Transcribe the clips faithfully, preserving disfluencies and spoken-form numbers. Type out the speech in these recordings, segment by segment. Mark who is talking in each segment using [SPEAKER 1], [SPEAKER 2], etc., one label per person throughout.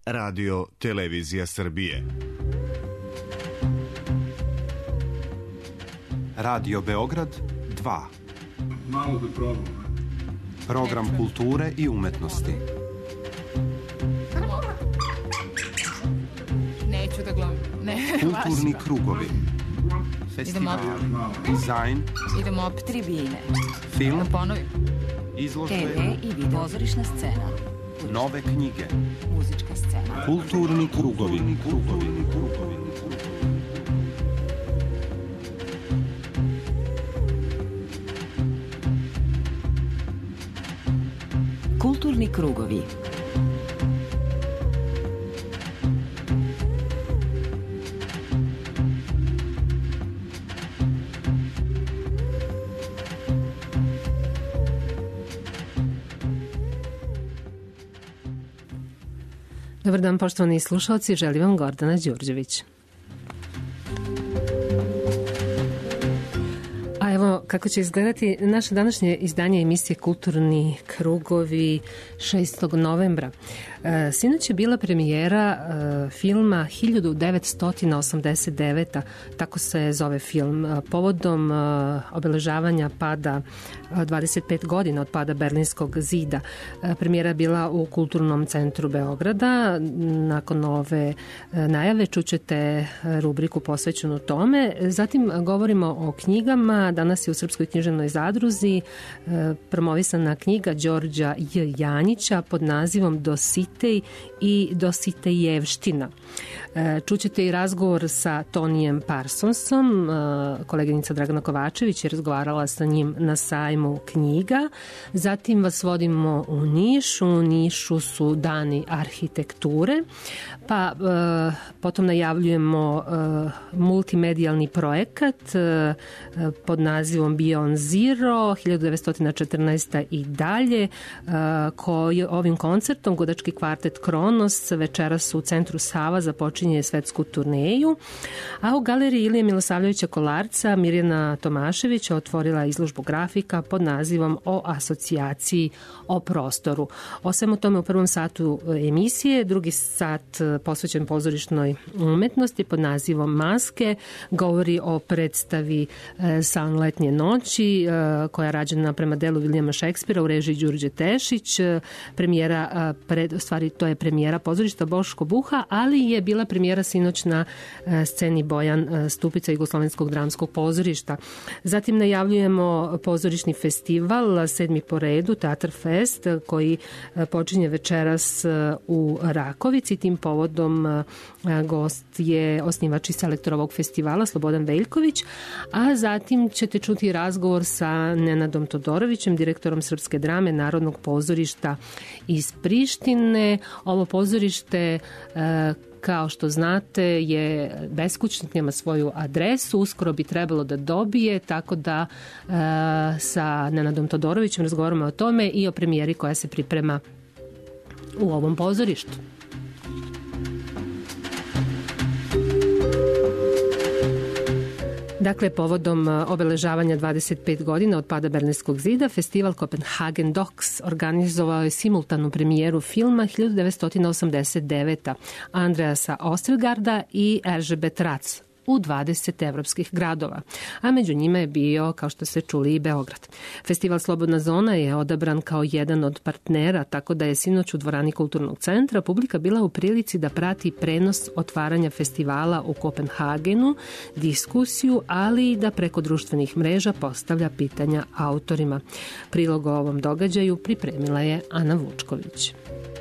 [SPEAKER 1] Radio Televizija Srbije.
[SPEAKER 2] Radio Beograd dva.
[SPEAKER 3] Malo da probam.
[SPEAKER 2] Program kulture i umetnosti.
[SPEAKER 4] Neću da gledam. Ne,
[SPEAKER 2] Kulturni krugovi. Festival, dizajn,
[SPEAKER 4] idemo opet tribine.
[SPEAKER 2] film,
[SPEAKER 4] Da ponovim.
[SPEAKER 2] izložbe,
[SPEAKER 4] T V i video. Pozorišna scena.
[SPEAKER 2] nove knjige.
[SPEAKER 4] Muzička scena.
[SPEAKER 2] Kulturni krugovi. Krugovi, krugovi.
[SPEAKER 5] Kulturni krugovi.
[SPEAKER 6] Dobar dan, poštovani slušalci, želim vam Gordana Đurđević. A evo kako će izgledati naše današnje izdanje emisije Kulturni krugovi šestog novembra. E, sinoć je bila premijera e, filma hiljadu devetsto osamdeset deveta, tako se zove film, e, povodom e, obeležavanja pada e, dvadeset pet godina od pada Berlinskog zida. E, premijera je bila u Kulturnom centru Beograda. Nakon ove e, najave čućete rubriku posvećenu tome. Zatim govorimo o knjigama. Danas je u Srpskoj književnoj zadruzi e, promovisana knjiga Đorđa J. Janjića pod nazivom Dositej i Dositejevština. E, čućete i razgovor sa Tonijem Parsonsom. E, koleginica Dragana Kovačević je razgovarala sa njim na sajmu knjiga. Zatim vas vodimo u Niš. U Nišu su dani arhitekture. Pa e, potom najavljujemo e, multimedijalni projekat e, pod nazivom Beyond Zero hiljadu devetsto četrnaesta i dalje, koji ovim koncertom Gudački kvartet Kronos večeras u centru Sava započinje svetsku turneju, a u galeriji Ilije Milosavljevića Kolarca Mirjana Tomašević otvorila izložbu grafika pod nazivom O asocijaciji o prostoru. O svemu tome u prvom satu emisije, drugi sat posvećen pozorišnoj umetnosti pod nazivom Maske, govori o predstavi San letnje noći, koja je rađena prema delu Vilijama Šekspira u režiji Đurđe Tešić. Premijera, pred, stvari to je premijera pozorišta Boško Buha, ali je bila premijera sinoć na sceni Bojan Stupica Jugoslovenskog dramskog pozorišta. Zatim najavljujemo pozorišni festival, sedmi po redu, Teatr Fest, koji počinje večeras u Rakovici. Tim povodom gost je osnivač i selektor ovog festivala Slobodan Veljković, a zatim ćete čuti razgovor sa Nenadom Todorovićem, direktorom Srpske drame Narodnog pozorišta iz Prištine. Ovo pozorište, kao što znate, je beskućnik, nema svoju adresu, uskoro bi trebalo da dobije, tako da sa Nenadom Todorovićem razgovaramo o tome i o premijeri koja se priprema u ovom pozorištu. Dakle, povodom obeležavanja dvadeset pet godina od pada Berlinskog zida, festival Copenhagen Docs organizovao je simultanu premijeru filma hiljadu devetsto osamdeset deveta Andreasa Ostergarda i Erzsébet Rac u dvadeset evropskih gradova, a među njima je bio, kao što ste čuli, i Beograd. Festival Slobodna zona je odabran kao jedan od partnera, tako da je sinoć u dvorani Kulturnog centra publika bila u prilici da prati prenos otvaranja festivala u Kopenhagenu, diskusiju, ali i da preko društvenih mreža postavlja pitanja autorima. Prilog o ovom događaju pripremila je Ana Vučković.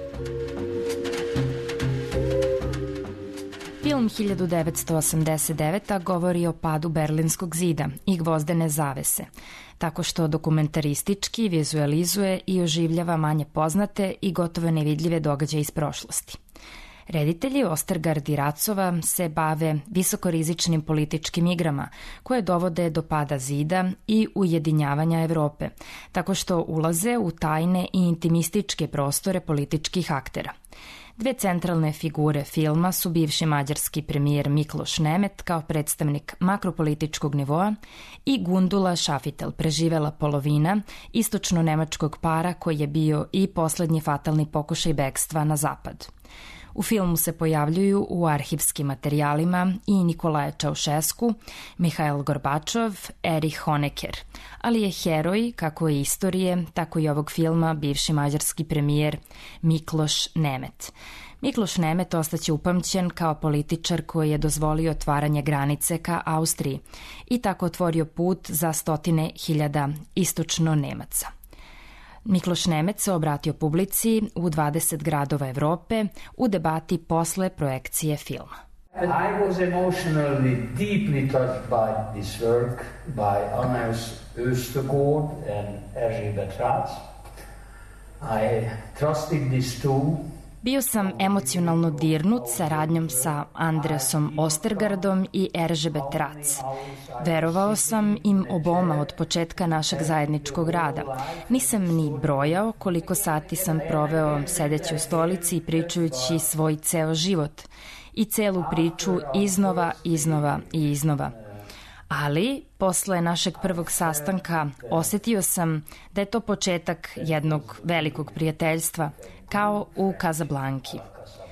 [SPEAKER 7] Film hiljadu devetsto osamdeset deveta govori o padu Berlinskog zida i gvozdene zavese, tako što dokumentaristički vizualizuje i oživljava manje poznate i gotovo nevidljive događaje iz prošlosti. Reditelji Ostergard i Racova se bave visokorizičnim političkim igrama koje dovode do pada zida i ujedinjavanja Evrope, tako što ulaze u tajne i intimističke prostore političkih aktera. Dve centralne figure filma su bivši mađarski premijer Mikloš Nemet kao predstavnik makropolitičkog nivoa i Gundula Šafitel, preživela polovina istočno-nemačkog para koji je bio i poslednji fatalni pokušaj bekstva na zapad. U filmu se pojavljuju u arhivskim materijalima i Nikolaje Čaušesku, Mihail Gorbačov, Erich Honecker, ali je heroj, kako i istorije, tako i ovog filma, bivši mađarski premijer Mikloš Nemet. Mikloš Nemet ostaće upamćen kao političar koji je dozvolio otvaranje granice ka Austriji i tako otvorio put za stotine hiljada istočno Nemaca. Mikloš Nemet se obratio publici u dvadeset gradova Evrope u debati posle projekcije filma.
[SPEAKER 8] I was emotionally deeply touched by this work by Agnes Östergaard and Erzsébet Rath. I trusted these two.
[SPEAKER 7] Bio sam emocionalno dirnut saradnjom sa Andreasom Ostergardom i Erzsébet Rath. Verovao sam im oboma od početka našeg zajedničkog rada. Nisam ni brojao koliko sati sam proveo sedeći u stolici i pričajući svoj ceo život i celu priču iznova, iznova i iznova. Ali, posle našeg prvog sastanka, osetio sam da je to početak jednog velikog prijateljstva, kao u Kazablanki.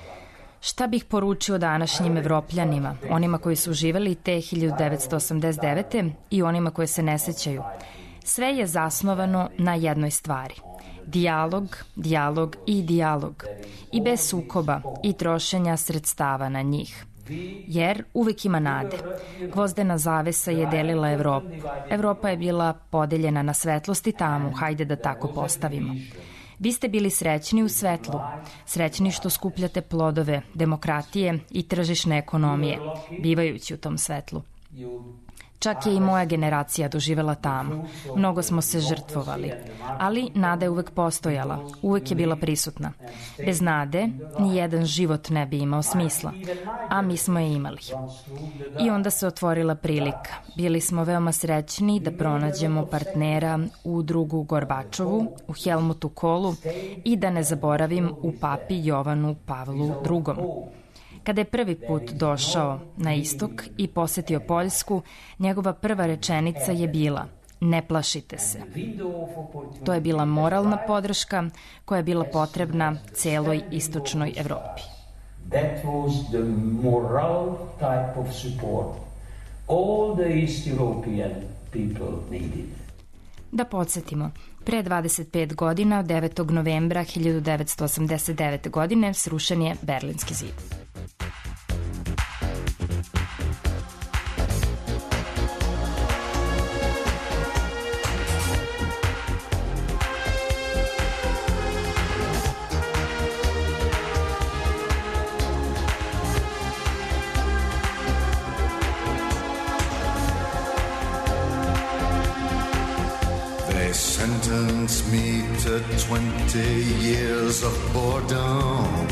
[SPEAKER 7] Šta bih poručio današnjim Evropljanima, onima koji su živeli te hiljadu devetsto osamdeset devete. i onima koje se ne sećaju? Sve je zasnovano na jednoj stvari. Dijalog, dijalog i dijalog. I bez sukoba i trošenja sredstava na njih. Jer uvek ima nade. Gvozdena zavesa je delila Evropu. Evropa je bila podeljena na svetlost i tamu, hajde da tako postavimo. Vi ste bili srećni u svetlu, srećni što skupljate plodove demokratije i tržišne ekonomije, bivajući u tom svetlu. Čak je i moja generacija doživela tamo. Mnogo smo se žrtvovali, ali nada je uvek postojala, uvek je bila prisutna. Bez nade ni jedan život ne bi imao smisla, a mi smo je imali. I onda se otvorila prilika. Bili smo veoma srećni da pronađemo partnera u drugu Gorbačovu, u Helmutu Kolu i da ne zaboravim u papi Jovanu Pavlu drugom. Kada je prvi put došao na istok i posetio Poljsku, njegova prva rečenica je bila: ne plašite se. To je bila moralna podrška koja je bila potrebna celoj istočnoj Evropi.
[SPEAKER 8] That was the moral type of support all the East European people needed.
[SPEAKER 7] Da podsjetimo, pre dvadeset pet godina, devetog novembra hiljadu devetsto osamdeset devete. godine, srušen je Berlinski zid.
[SPEAKER 9] Sentence me to twenty years of boredom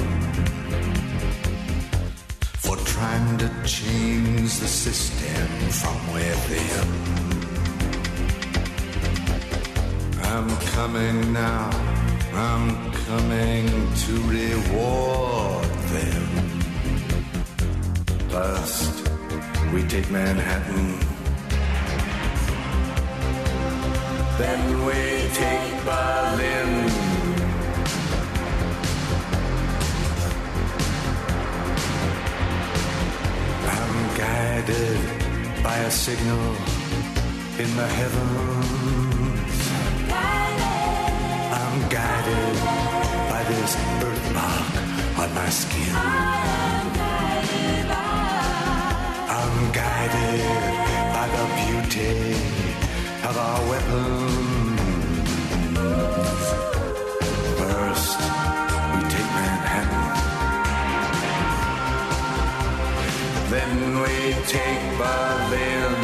[SPEAKER 9] for trying to change the system from within. I'm coming now, I'm coming to reward them. First, we take Manhattan. Then we take Berlin. I'm guided by a signal in the heavens. I'm guided by this birthmark on my skin. I'm guided by the beauty of our weapons. First, we take Manhattan. Then we take Berlin.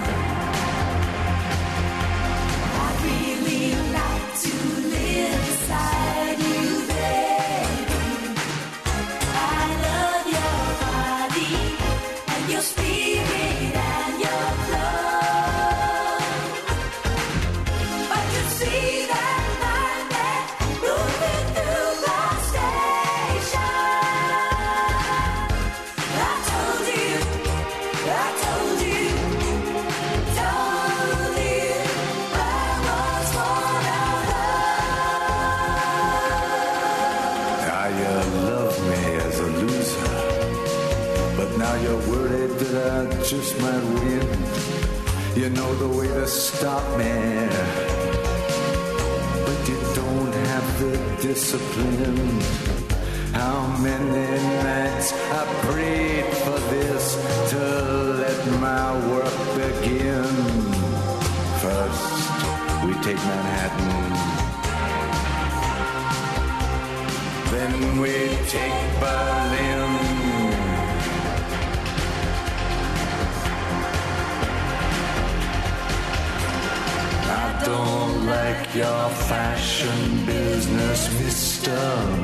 [SPEAKER 10] I really like to live beside you, baby. I love your body and your spirit and your love. But you see that nightmare moving through the station. I told you, I told you, told you I was gonna love
[SPEAKER 9] Now you're worried that I just might win. You know the way to stop me, but you don't have the discipline. How many nights I prayed for this to let my work begin. First, we take Manhattan, then we take Berlin. I don't like your fashion business, mister.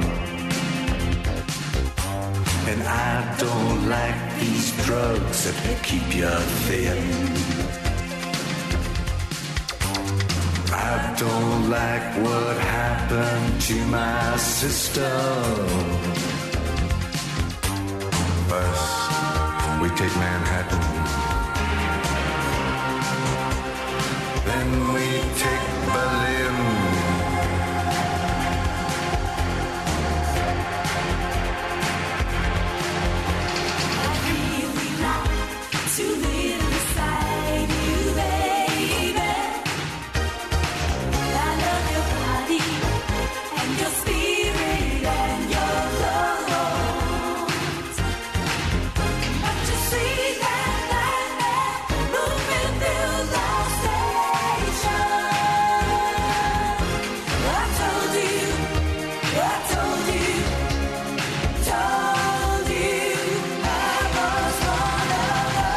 [SPEAKER 9] And I don't like these drugs that keep you thin. I don't like what happened to my sister. First, we take Manhattan. Then we take Berlin.
[SPEAKER 10] To live beside you, baby. I love your body and your spirit and your clothes. But you see that light there moving through the station. I told you, I told you, told you I was one of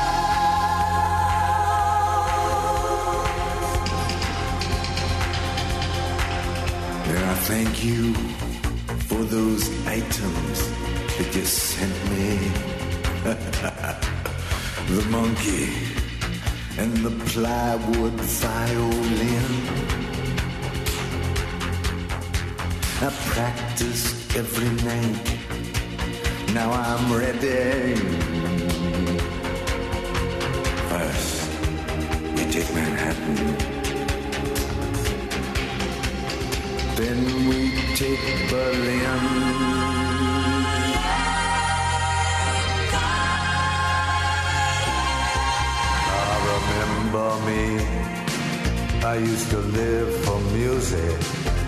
[SPEAKER 9] And I thank you for those items that you sent me. The monkey and the plywood violin. I practiced every night. Now I'm ready. First, we take Manhattan. Then we take Berlin. Ah, remember me? I used to live for music.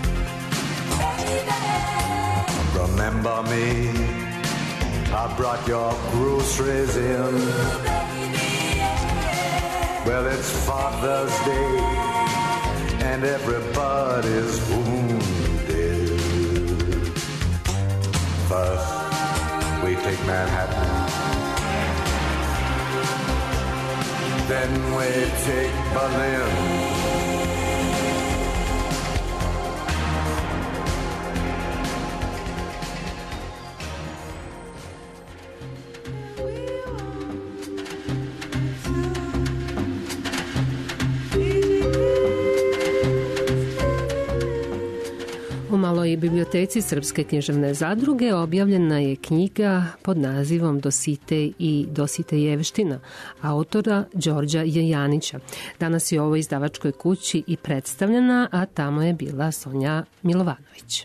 [SPEAKER 9] Remember me? I brought your groceries in. Well, it's Father's Day, and everybody's wounded. First, we take Manhattan. Then we take Berlin.
[SPEAKER 6] U Maloj biblioteci Srpske književne zadruge objavljena je knjiga pod nazivom Dositej i Dositejevština autora Đorđa Jejanića. Danas je u ovoj izdavačkoj kući i predstavljena, a tamo je bila Sonja Milovanović.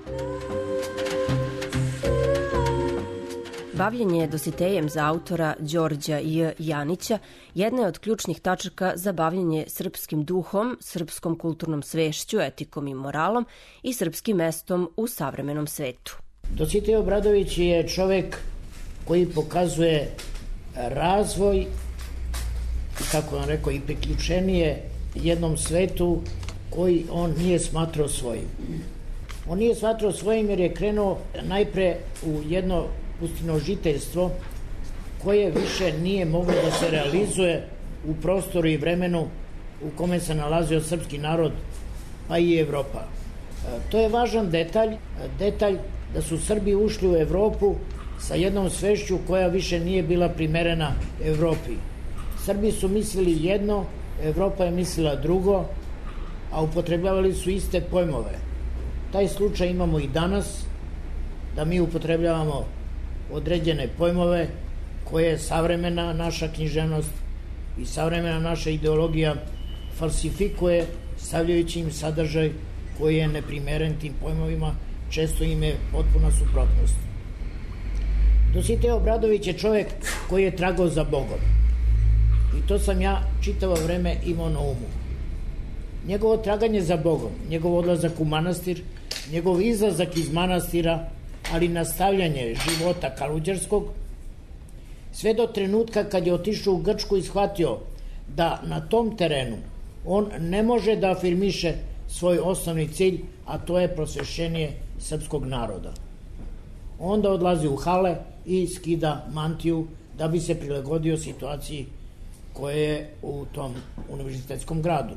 [SPEAKER 11] Bavljenje Dositejem za autora Đorđa J. Janića jedna je od ključnih tačaka za bavljenje srpskim duhom, srpskom kulturnom svešću, etikom i moralom i srpskim mestom u savremenom svetu.
[SPEAKER 12] Dositej Obradović je čovek koji pokazuje razvoj, kako vam rekao, i priključenije jednom svetu koji on nije smatrao svojim. On nije smatrao svojim jer je krenuo najpre u jedno pustinožiteljstvo koje više nije moglo da se realizuje u prostoru i vremenu u kome se nalazio srpski narod, pa i Evropa. To je važan detalj, detalj da su Srbi ušli u Evropu sa jednom svešću koja više nije bila primerena Evropi. Srbi su mislili jedno, Evropa je mislila drugo, a upotrebljavali su iste pojmove. Taj slučaj imamo i danas, da mi upotrebljavamo određene pojmove koje savremena naša književnost i savremena naša ideologija falsifikuje, stavljajući im sadržaj koji je neprimeren tim pojmovima, često im je potpuna suprotnost. Dositej Obradović je čovjek koji je tragao za Bogom. I to sam ja čitavo vreme imao na umu. Njegovo traganje za Bogom, njegov odlazak u manastir, njegov izlazak iz manastira, ali nastavljanje života kaluđerskog, sve do trenutka kad je otišao u Grčku i shvatio da na tom terenu on ne može da afirmiše svoj osnovni cilj, a to je prosvešćenje srpskog naroda. Onda odlazi u hale i skida mantiju da bi se prilagodio situaciji koja je u tom univerzitetskom gradu.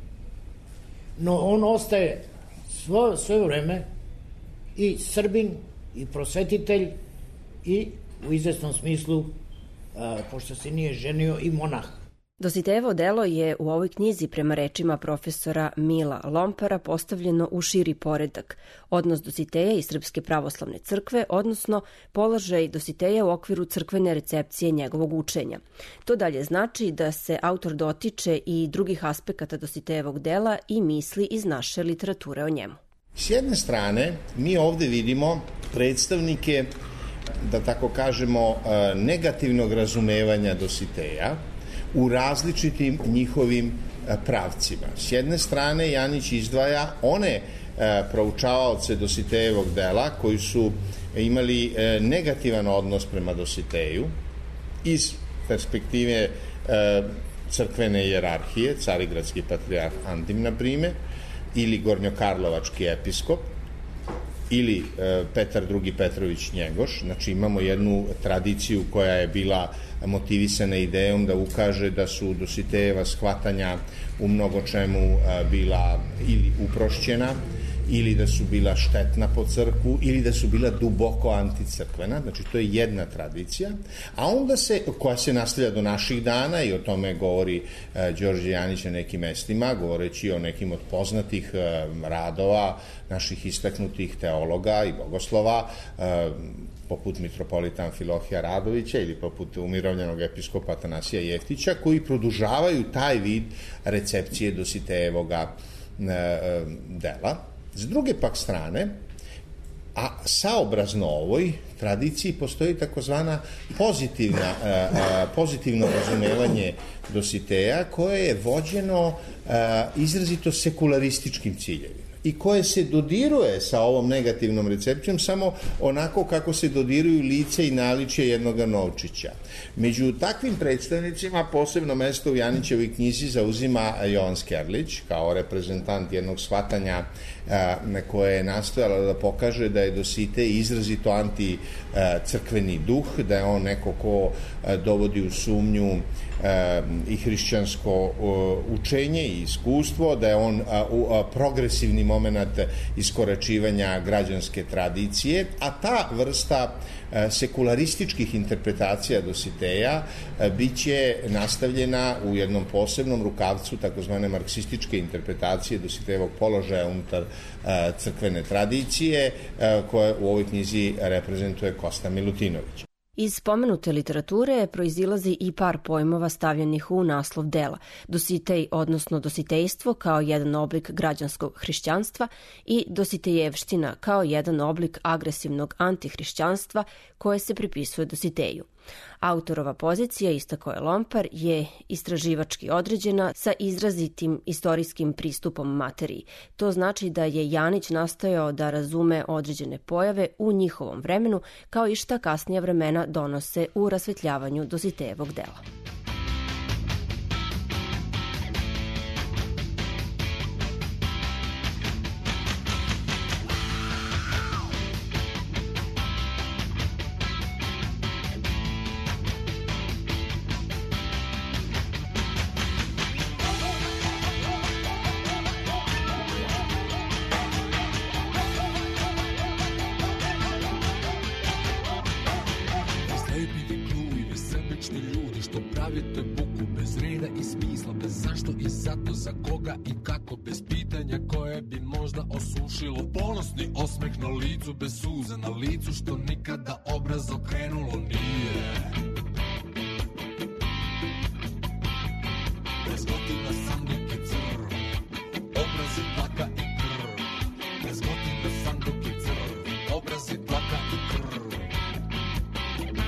[SPEAKER 12] No on ostaje svo, sve vreme i Srbin, i prosvetitelj, i u izvesnom smislu, a, pošto se nije ženio, i monah.
[SPEAKER 11] Dositejevo delo je u ovoj knjizi prema rečima profesora Mila Lompara postavljeno u širi poredak, odnos Dositeja i Srpske pravoslavne crkve, odnosno položaj Dositeja u okviru crkvene recepcije njegovog učenja. To dalje znači da se autor dotiče i drugih aspekata Dositejevog dela i misli iz naše literature o njemu.
[SPEAKER 13] S jedne strane, mi ovde vidimo predstavnike, da tako kažemo, negativnog razumevanja Dositeja u različitim njihovim pravcima. S jedne strane, Janić izdvaja one proučavaoce Dositejevog dela koji su imali negativan odnos prema Dositeju iz perspektive crkvene hijerarhije, carigradski patrijarh Antim, na primer, ili gornjokarlovački episkop, ili Petar drugi Petrović Njegoš. Znači imamo jednu tradiciju koja je bila motivisana idejom da ukaže da su Dositejeva shvatanja u mnogo čemu bila ili uprošćena, ili da su bila štetna po crkvu, ili da su bila duboko anticrkvena. Znači to je jedna tradicija, a onda se, koja se nastavlja do naših dana, i o tome govori Đorđe Janić na nekim mestima, govoreći o nekim od poznatih radova naših istaknutih teologa i bogoslova, poput mitropolita Amfilohija Radovića ili poput umirovljenog episkopa Atanasija Jeftića, koji produžavaju taj vid recepcije Dositejevoga dela. S druge pak strane, a saobrazno ovoj tradiciji postoji takozvana pozitivna, pozitivno razumevanje Dositeja koje je vođeno izrazito sekularističkim ciljevima i koje se dodiruje sa ovom negativnom recepcijom samo onako kako se dodiruju lice i naličje jednoga novčića. Među takvim predstavnicima posebno mesto u Janićevoj knjizi zauzima Jovan Skerlić kao reprezentant jednog shvatanja koje je nastojalo da pokaže da je Dositej izrazito anticrkveni duh, da je on neko ko dovodi u sumnju i hrišćansko učenje i iskustvo, da je on progresivni moment iskoračivanja građanske tradicije, a ta vrsta sekularističkih interpretacija Dositeja biće nastavljena u jednom posebnom rukavcu takozvane marksističke interpretacije Dositejevog položaja unutar crkvene tradicije, koje u ovoj knjizi reprezentuje Kosta Milutinović.
[SPEAKER 11] Iz spomenute literature proizilazi i par pojmova stavljenih u naslov dela. Dositej, odnosno dositejstvo kao jedan oblik građanskog hrišćanstva i dositejevština kao jedan oblik agresivnog antihrišćanstva koje se pripisuje Dositeju. Autorova pozicija, istakao je Lompar, je istraživački određena sa izrazitim istorijskim pristupom materiji. To znači da je Janić nastojao da razume određene pojave u njihovom vremenu, kao i šta kasnija vremena donose u rasvetljavanju Dositejevog dela.
[SPEAKER 14] Ponosni osmeh na licu bez suza, na licu što nikada obraz okrenulo nije. Bez gotiva sanduke crv, obrazi plaka i krv. Bez gotiva sanduke crv, obrazi plaka i krv.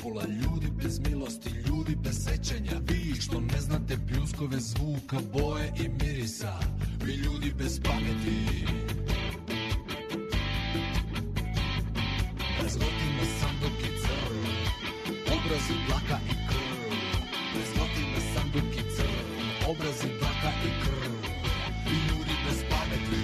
[SPEAKER 14] Pola ljudi bez milosti, ljudi bez sećanja. Vi što ne znate pljuskove zvuka, boje i mirisa. Vi ljudi bez pameti. Razgotima sanduk i crv, obrazi dlaka i krv. Razgotima sanduk i crv, obrazi dlaka i krv. Vi ljudi bez pameti.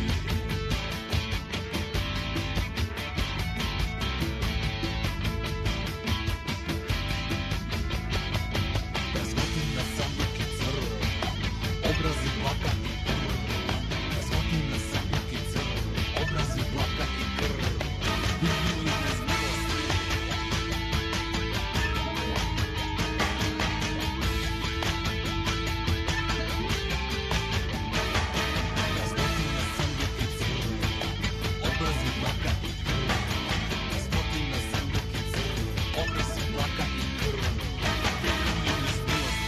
[SPEAKER 14] Obrazi dlaka i krv. Razgotima sanduk i crv, obrazi dlaka i krv. Vi ljudi bez milosti. Razgotima sanduk i crv, obrazi dlaka i krv. Razgotima sanduk i crv, obrazi dlaka i krv. Vi ljudi bez milosti.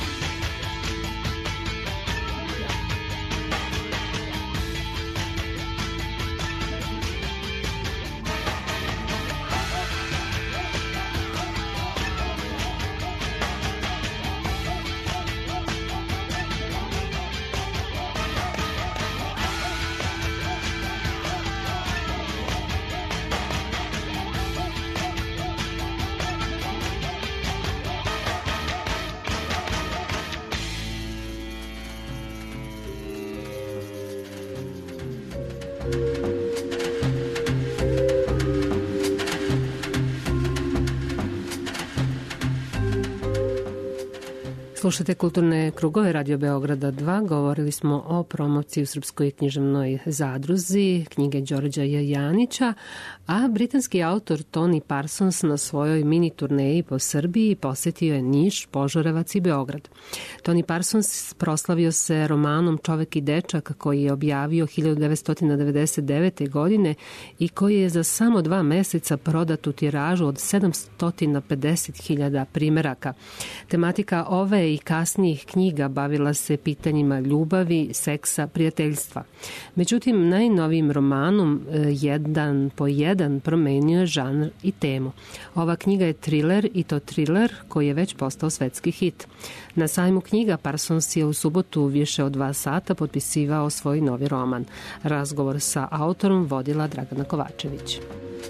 [SPEAKER 6] Slušate Kulturne krugove Radio Beograda dva. Govorili smo o promociji u Srpskoj književnoj zadruzi knjige Đorđa J. Janića, a britanski autor Tony Parsons na svojoj mini turneji po Srbiji posetio je Niš, Požarevac i Beograd. Tony Parsons proslavio se romanom Čovek i dečak koji je objavio hiljadu devetsto devedeset devete. godine i koji je za samo dva meseca prodat u tiražu od sedamsto pedeset hiljada primeraka. Tematika ove i kasnijih knjiga bavila se pitanjima ljubavi, seksa, prijateljstva. Međutim, najnovijim romanom jedan po jedan promenio je žanr i temu. Ova knjiga je triler i to triler koji je već postao svetski hit. Na sajmu knjiga Parsons je u subotu više od dva sata potpisivao svoj novi roman. Razgovor sa autorom vodila Dragana Kovačević.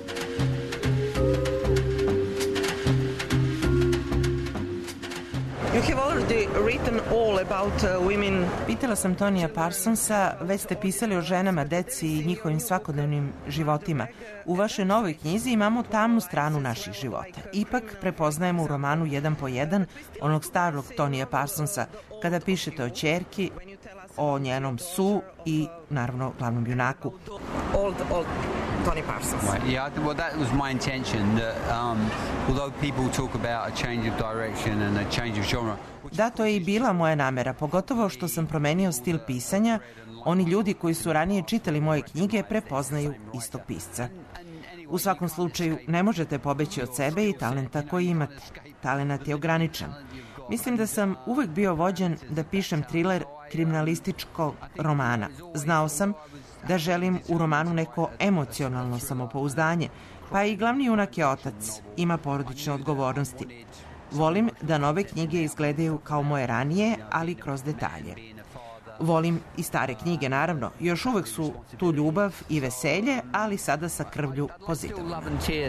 [SPEAKER 15] You have already written all about uh, women.
[SPEAKER 16] Pitala sam Tonija Parsonsa, već ste pisali o ženama, deci i njihovim svakodnevnim životima. U vašoj novoj knjizi imamo tamnu stranu naših života. Ipak prepoznajemo u romanu Jedan po jedan onog starog Tonija Parsonsa kada pišete o ćerki, o njenom su i naravno glavnom junaku.
[SPEAKER 15] Old, old Tony Parsons.
[SPEAKER 17] Right, yeah, well that was my intention that um, although people talk about a change of direction and a change of genre.
[SPEAKER 16] Da, to je i bila moja namera, pogotovo što sam promenio stil pisanja. Oni ljudi koji su ranije čitali moje knjige prepoznaju istog pisca. U svakom slučaju, ne možete pobeći od sebe i talenta koji imate. Talenat je ograničen. Mislim da sam uvek bio vođen da pišem triler kriminalističkog romana. Znao sam da želim u romanu neko emocionalno samopouzdanje, pa i glavni junak je otac, ima porodične odgovornosti. Volim da nove knjige izgledaju kao moje ranije, ali kroz detalje. Volim i stare knjige, naravno. Još uvek su tu ljubav i veselje, ali sada sa krvlju po zidovima.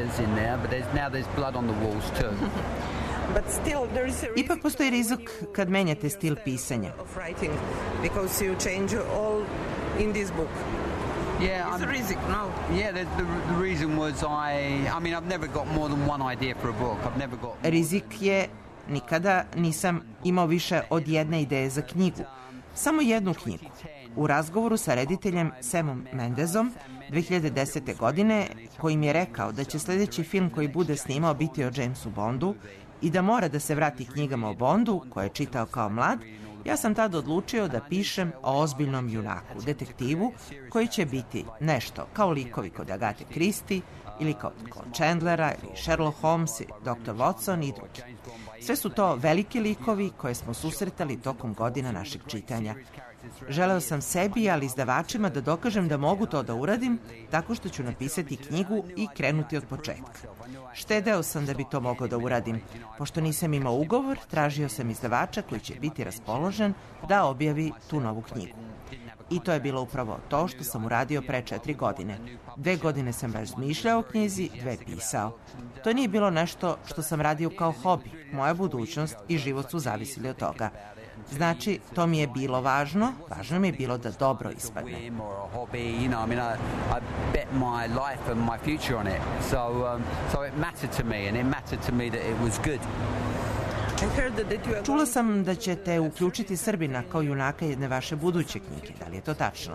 [SPEAKER 16] Ipak postoji rizik kad menjate stil pisanja.
[SPEAKER 17] Yeah,
[SPEAKER 15] it's a risk, no.
[SPEAKER 17] Yeah, the, the, the reason was I, I mean, I've never got more than one idea for a book. I've never got...
[SPEAKER 16] Rizik je nikada nisam imao više od jedne ideje za knjigu. Samo jednu knjigu. U razgovoru sa rediteljem Samom Mendezom dve hiljade desete. godine, koji mi je rekao da će sljedeći film koji bude snimao biti o Jamesu Bondu i da mora da se vrati knjigama o Bondu, koje je čitao kao mlad, ja sam tada odlučio da pišem o ozbiljnom junaku, detektivu, koji će biti nešto kao likovi kod Agate Christie ili kod Chandlera ili Sherlock Holmes, doktor Watson i drugi. Sve su to veliki likovi koje smo susretali tokom godina našeg čitanja. Želeo sam sebi, ali izdavačima, da dokažem da mogu to da uradim tako što ću napisati knjigu i krenuti od početka. Štedeo sam da bi to mogao da uradim. Pošto nisam imao ugovor, tražio sam izdavača koji će biti raspoložen da objavi tu novu knjigu. I to je bilo upravo to što sam uradio pre četiri godine. Dve godine sam razmišljao o knjizi, dve pisao. To nije bilo nešto što sam radio kao hobi. Moja budućnost i život su zavisili od toga. Znači, to mi je bilo važno, važno mi je bilo da dobro ispadne. Čula sam da ćete uključiti Srbina kao junaka jedne vaše buduće knjige. Da li je to tačno?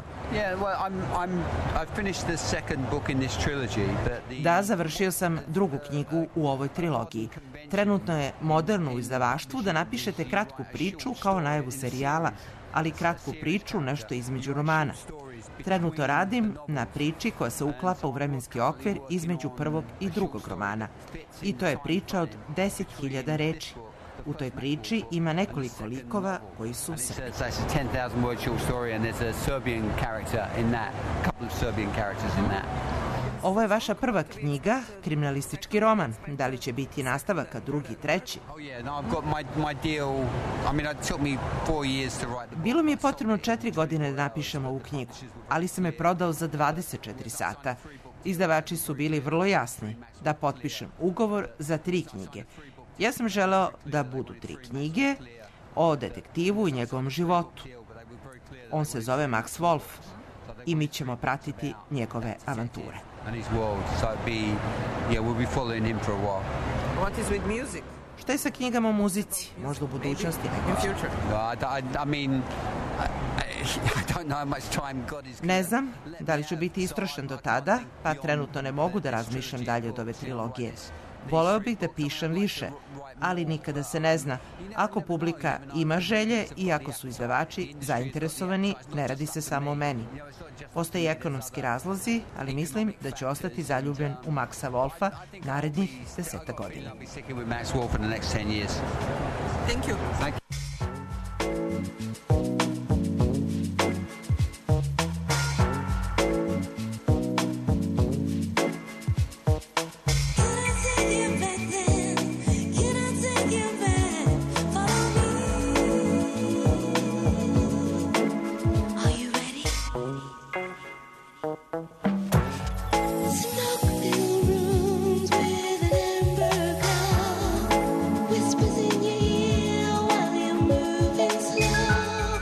[SPEAKER 16] Da, završio sam drugu knjigu u ovoj trilogiji. Trenutno je moderno u izdavaštvu da napišete kratku priču kao najavu serijala, ali kratku priču nešto između romana. Trenutno radim na priči koja se uklapa u vremenski okvir između prvog i drugog romana. I to je priča od deset hiljada reči. U toj priči ima nekoliko likova koji su Srbi. Ovo je vaša prva knjiga, kriminalistički roman. Da li će biti nastavaka, drugi, treći? Bilo mi je potrebno četiri godine da napišem ovu knjigu, ali sam je prodao za dvadeset četiri sata. Izdavači su bili vrlo jasni da potpišem ugovor za tri knjige. Ja sam želeo da budu tri knjige o detektivu i njegovom životu. On se zove Max Wolf i mi ćemo pratiti njegove avanture. Šta je sa knjigama o muzici? Možda u budućnosti? Ne znam da li ću biti istrošen do tada, pa trenutno ne mogu da razmišljam dalje od ove trilogije. Voleo bih da pišem više, ali nikada se ne zna. Ako publika ima želje i ako su izdavači zainteresovani, ne radi se samo o meni. Postoje ekonomski razlozi, ali mislim da ću ostati zaljubljen u Maxa Wolfa narednih deseta godina.
[SPEAKER 15] Thank you.
[SPEAKER 10] Whispers in your ear while you're moving slow.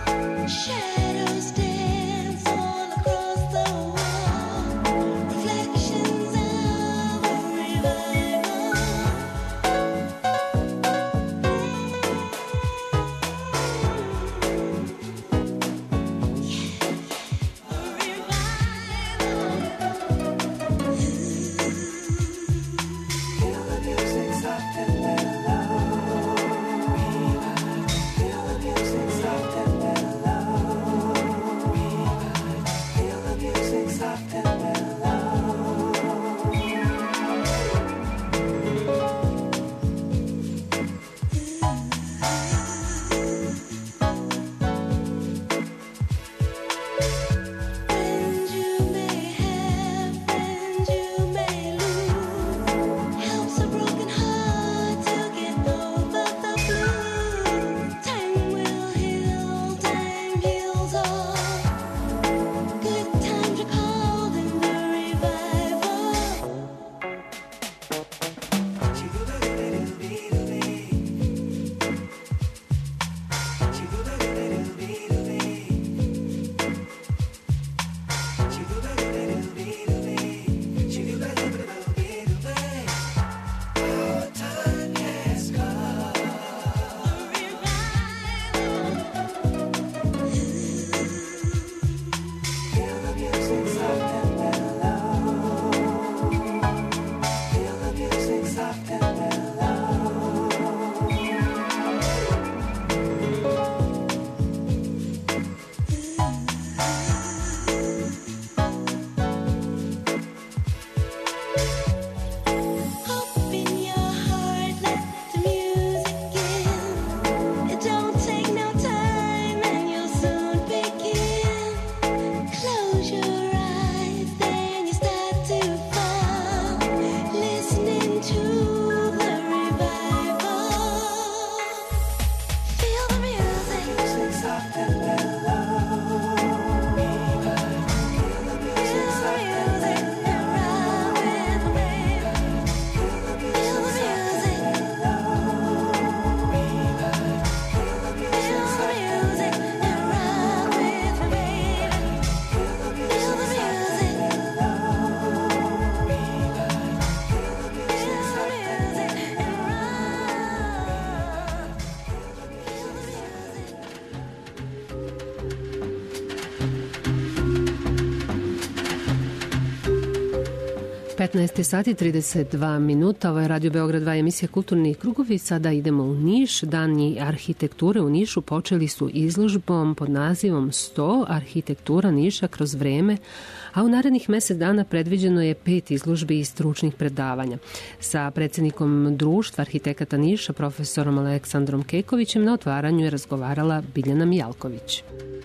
[SPEAKER 6] petnaest sati trideset dva minuta, ovo je Radio Beograd dva, emisija Kulturni krugovi. Sada idemo u Niš. Dani arhitekture u Nišu počeli su izložbom pod nazivom sto arhitektura Niša kroz vreme, a u narednih mesec dana predviđeno je pet izložbi i stručnih predavanja. Sa predsjednikom Društva arhitekata Niša, profesorom Aleksandrom Kekovićem, na otvaranju je razgovarala Biljana Mijalković.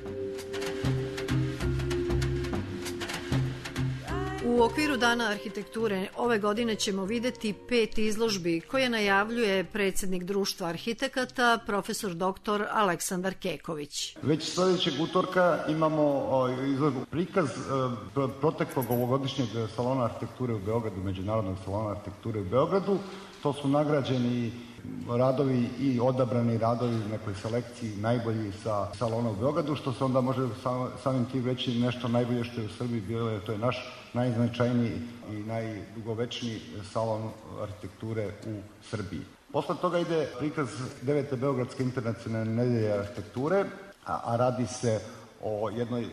[SPEAKER 18] U okviru Dana arhitekture ove godine ćemo videti pet izložbi koje najavljuje predsjednik Društva arhitekata, profesor doktor Aleksandar Keković.
[SPEAKER 19] Već sljedećeg utorka imamo izložbu prikaz proteklog ovogodišnjeg salona arhitekture u Beogradu, Međunarodnog salona arhitekture u Beogradu. To su nagrađeni radovi i odabrani radovi u nekoj selekciji najbolji sa salona u Beogradu, što se onda može samim tim reći nešto najbolje što je u Srbiji bilo, jer to je naš najznačajniji i najdugovečniji salon arhitekture u Srbiji. Posle toga ide prikaz devete Beogradske internacionalne nedelje arhitekture, a, a radi se o jednoj,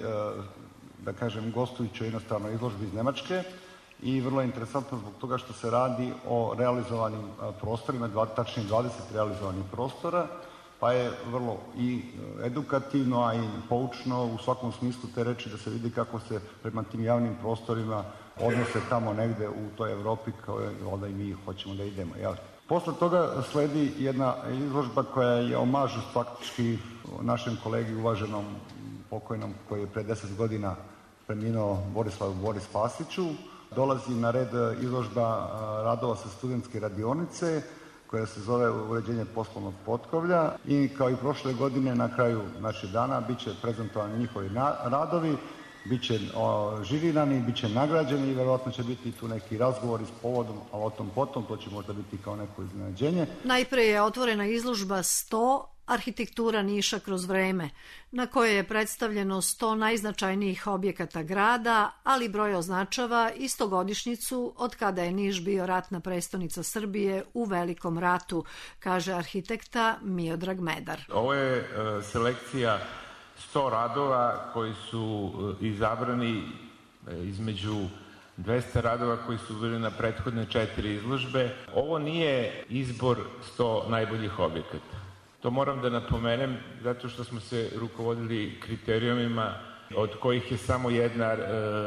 [SPEAKER 19] da kažem, gostujućoj jednostavnoj izložbi iz Nemačke, i vrlo je interesantno zbog toga što se radi o realizovanim prostorima, tačnije dvadeset realizovanih prostora, pa je vrlo i edukativno, a i poučno u svakom smislu te reči, da se vidi kako se prema tim javnim prostorima odnose tamo negde u toj Evropi kao da i mi hoćemo da idemo. Jel? Posle toga sledi jedna izložba koja je omaž faktički našem kolegi uvaženom pokojnom koji je pre deset godina preminuo, Borislavu Boris Pasiću. Dolazi na red izložba radova sa studentske radionice koja se zove Uređenje poslovnog potkrovlja, i kao i prošle godine na kraju naših dana biće prezentovani njihovi radovi, biće žirirani, biće nagrađeni i verovatno će biti tu neki razgovori s povodom, ali o tom potom, to će možda biti kao neko iznenađenje.
[SPEAKER 18] Najpre je otvorena izložba sto arhitektura Niša kroz vreme, na kojoj je predstavljeno sto najznačajnijih objekata grada, ali broj označava i stogodišnjicu od kada je Niš bio ratna prestonica Srbije u Velikom ratu, kaže arhitekta Miodrag Medar.
[SPEAKER 20] Ovo je uh, selekcija sto radova koji su uh, izabrani uh, između dvesta radova koji su bili na prethodne četiri izložbe. Ovo nije izbor sto najboljih objekata. To moram da napomenem zato što smo se rukovodili kriterijumima od kojih je samo jedna e,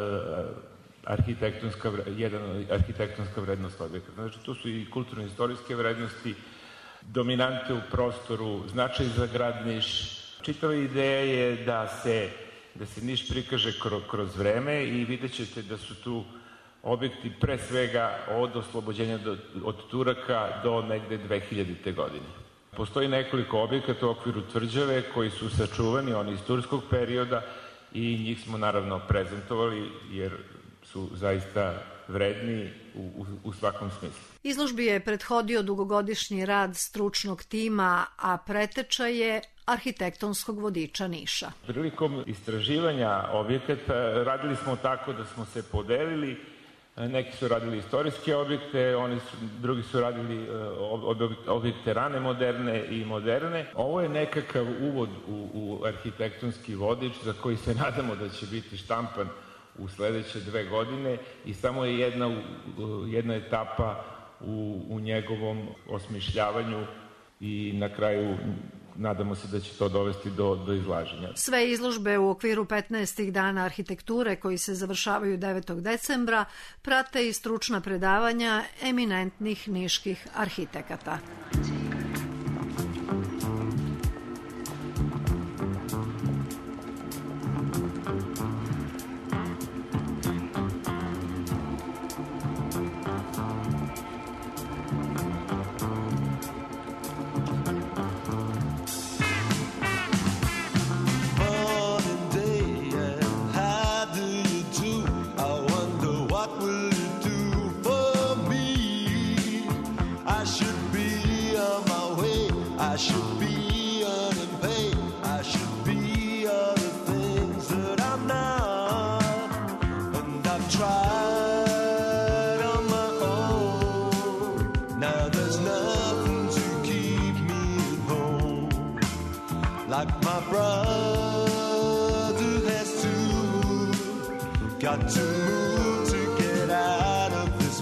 [SPEAKER 20] arhitektonska, jedan arhitektonska vrednost objekta. Znači, to su i kulturno-istorijske vrednosti, dominante u prostoru, značaj za grad Niš. Čitava ideja je da se, da se Niš prikaže kroz, kroz vreme i vidjet ćete da su tu objekti pre svega od oslobođenja do, od Turaka do negde dve hiljadite godine. Postoji nekoliko objekata u okviru tvrđave koji su sačuvani, oni iz turskog perioda, i njih smo naravno prezentovali jer su zaista vredni u, u, u svakom smislu.
[SPEAKER 18] Izložbi je prethodio dugogodišnji rad stručnog tima, a preteča je arhitektonskog vodiča Niša.
[SPEAKER 20] Prilikom istraživanja objekata radili smo tako da smo se podelili. Neki su radili istorijske objekte, oni su, drugi su radili objekte rane moderne i moderne. Ovo je nekakav uvod u, u arhitektonski vodič za koji se nadamo da će biti štampan u sledeće dve godine i samo je jedna, jedna etapa u, u njegovom osmišljavanju i na kraju nadamo se da će to dovesti do, do izlaženja.
[SPEAKER 18] Sve izložbe u okviru petnaestih dana arhitekture koji se završavaju devetog decembra prate i stručna predavanja eminentnih niških arhitekata.
[SPEAKER 10] I should be earning pay. I should be other things that I'm not. And I've tried on my own. Now there's nothing to keep me at home. Like my brother has to. Got to move to get out of this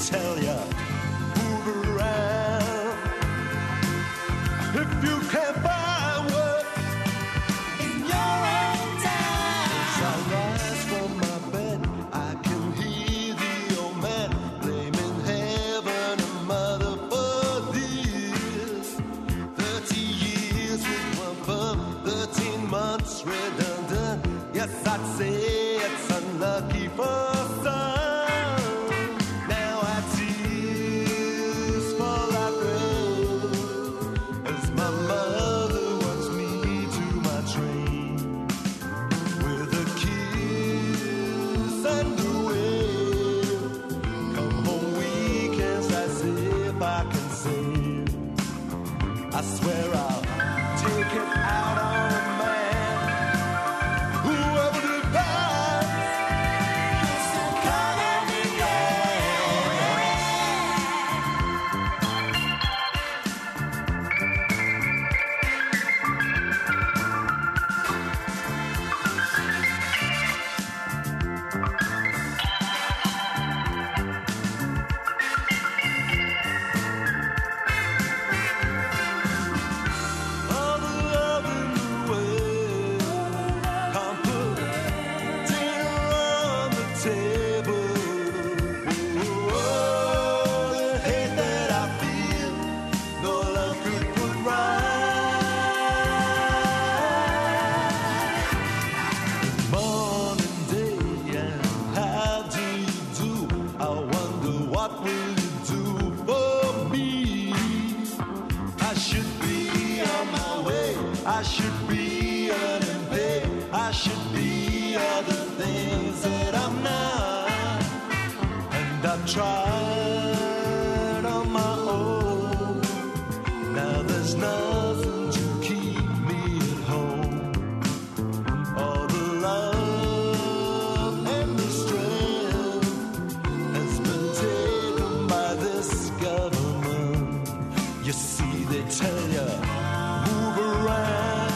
[SPEAKER 10] tell you, move around. If you can't find work in your own town, as I rise from my bed, I can hear the old man blaming heaven and mother for this. Thirty years with one bum, thirteen months redundant. Yes, I'd say it's unlucky for some. Now our tears fall like rain as my mother wants me to my train with a kiss and a wave. Come home weekends as if I can sing. I swear I'll take it out on a man, whoever divides this kind of the all the love in the world. Can't put dinner on the table. Oh, the hate that I feel, no love could put right. Morning, day, and how do you do? I wonder what will you do for me? I should be on my way. I should be earning pay. I should be all the things that I'm not. And I've tried on my own. Now there's nothing to keep me at home. All the love and the strength has been taken by this government. You see, they tell you, move around.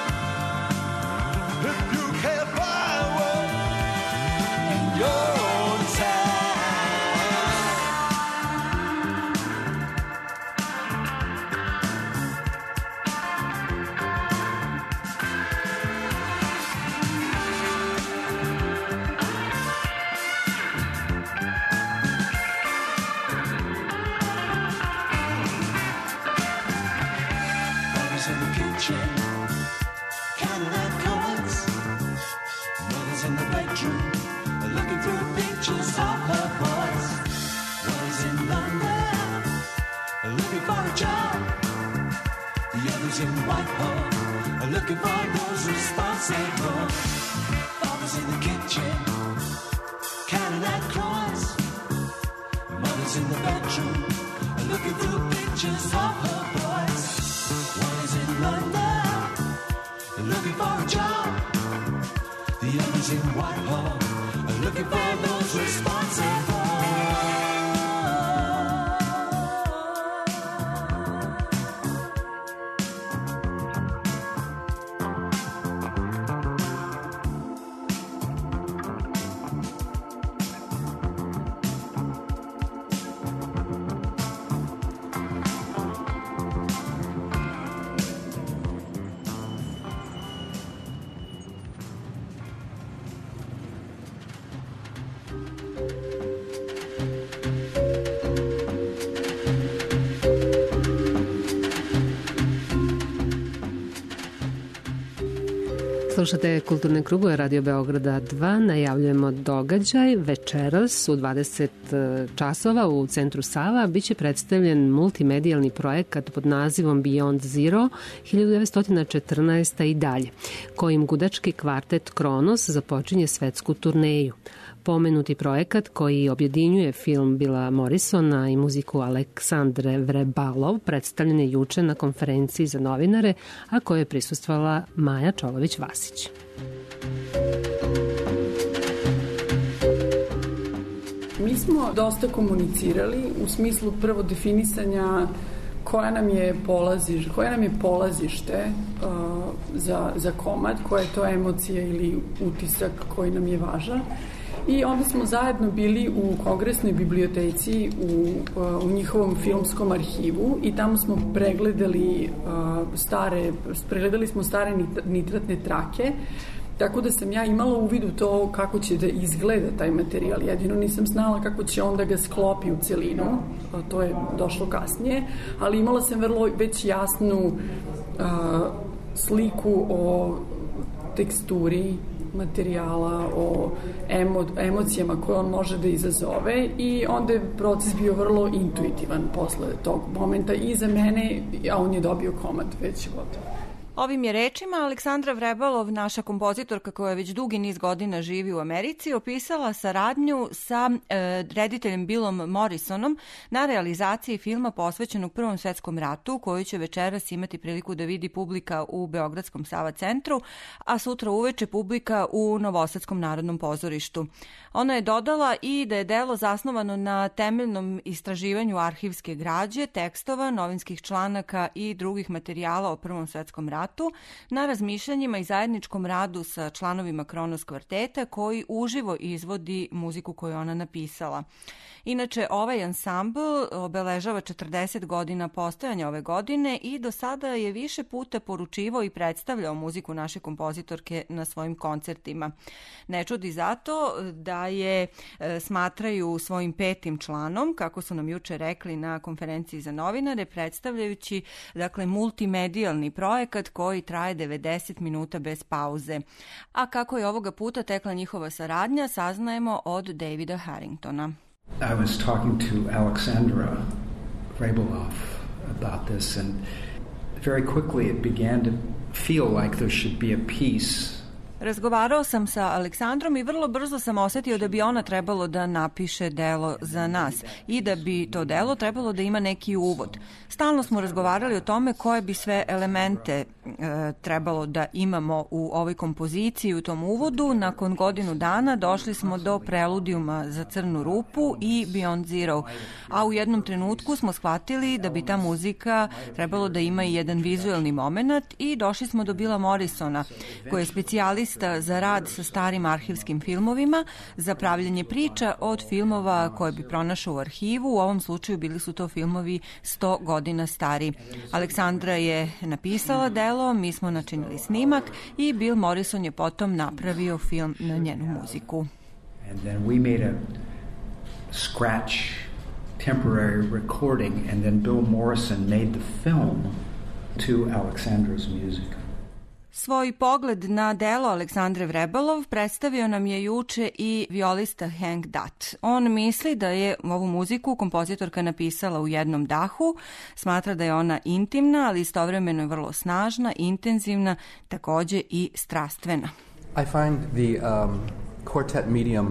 [SPEAKER 10] If you can't find work in your own town. Mother's in the kitchen, counting out cards. Mother's in the bedroom, looking through pictures of her boys. One's in London, looking for a job. The other's in Whitehall, looking for those responsible. Father's in the kitchen, counting out coins. Mother's in the bedroom, looking through pictures of her boys. One is in London, looking for a job. The other's in Whitehall, looking for those responsible.
[SPEAKER 6] Slušate Kulturne krugove Radio Beograda dva. Najavljujemo događaj večeras u dvadeset časova u Centru Sava. Biće predstavljen multimedijalni projekat pod nazivom Beyond Zero hiljadu devetsto četrnaeste i dalje, kojim gudački kvartet Kronos započinje svetsku turneju. Pomenuti projekat koji objedinjuje film Billa Morrisona i muziku Aleksandre Vrebalov predstavljen je juče na konferenciji za novinare, a kojoj je prisustvala Maja Čolović-Vasić.
[SPEAKER 21] Mi smo dosta komunicirali u smislu prvo definisanja koja nam je polazište, koja nam je polazište uh, za, za komad, koja je to emocija ili utisak koji nam je važan. I onda smo zajedno bili u Kongresnoj biblioteci u, u njihovom filmskom arhivu i tamo smo pregledali stare, pregledali smo stare nitratne trake. Tako da sam ja imala uvid u to kako će da izgleda taj materijal. Jedino nisam znala kako će onda ga sklopi u celinu. To je došlo kasnije. Ali imala sam vrlo već jasnu a, sliku o teksturi materijala, o emo, emocijama koje on može da izazove i onda je proces bio vrlo intuitivan posle tog momenta i za mene, a on je dobio komad već gotovo.
[SPEAKER 1] Ovim je rečima Aleksandra Vrebalov, naša kompozitorka koja već dugi niz godina živi u Americi, opisala saradnju sa e, rediteljem Billom Morrisonom na realizaciji filma posvećenog Prvom svetskom ratu, koju će večeras imati priliku da vidi publika u Beogradskom Sava centru, a sutra uveče publika u Novosadskom narodnom pozorištu. Ona je dodala i da je delo zasnovano na temeljnom istraživanju arhivske građe, tekstova, novinskih članaka i drugih materijala o Prvom svetskom ratu, na razmišljanjima i zajedničkom radu sa članovima Kronos kvarteta koji uživo izvodi muziku koju ona napisala. Inače, ovaj ansambl obeležava četrdeset godina postojanja ove godine i do sada je više puta poručivao i predstavljao muziku naše kompozitorke na svojim koncertima. Ne čudi zato da je e, smatraju svojim petim članom, kako su nam juče rekli na konferenciji za novinare, predstavljajući dakle multimedijalni projekat koji traje devedeset minuta bez pauze. A kako je ovoga puta tekla njihova saradnja, saznajemo od Davida Harringtona.
[SPEAKER 22] I was talking to Alexandra Vrebalov about this, and very quickly it began to feel like there should be a piece.
[SPEAKER 1] Razgovarao sam sa Aleksandrom i vrlo brzo sam osetio da bi ona trebalo da napiše delo za nas i da bi to delo trebalo da ima neki uvod. Stalno smo razgovarali o tome koje bi sve elemente e, trebalo da imamo u ovoj kompoziciji, u tom uvodu. Nakon godinu dana došli smo do preludijuma za Crnu rupu i Beyond Zero, a u jednom trenutku smo shvatili da bi ta muzika trebalo da ima i jedan vizuelni moment i došli smo do Billa Morrisona, koji je specijalist za rad sa starim arhivskim filmovima, za pravljanje priča od filmova koje bi pronašao u arhivu. U ovom slučaju bili su to filmovi sto godina stari. Aleksandra je napisala delo, mi smo načinili snimak i Bill Morrison je potom napravio film na njenu muziku.
[SPEAKER 22] And then we made a scratch temporary recording and then Bill Morrison made the film to Alexandra's music.
[SPEAKER 1] Svoj pogled na delo Aleksandre Vrebalov predstavio nam je juče i violista Hank Dutt. On misli da je ovu muziku kompozitorka napisala u jednom dahu, smatra da je ona intimna, ali istovremeno je vrlo snažna, intenzivna, takođe i strastvena.
[SPEAKER 23] I find the um, quartet medium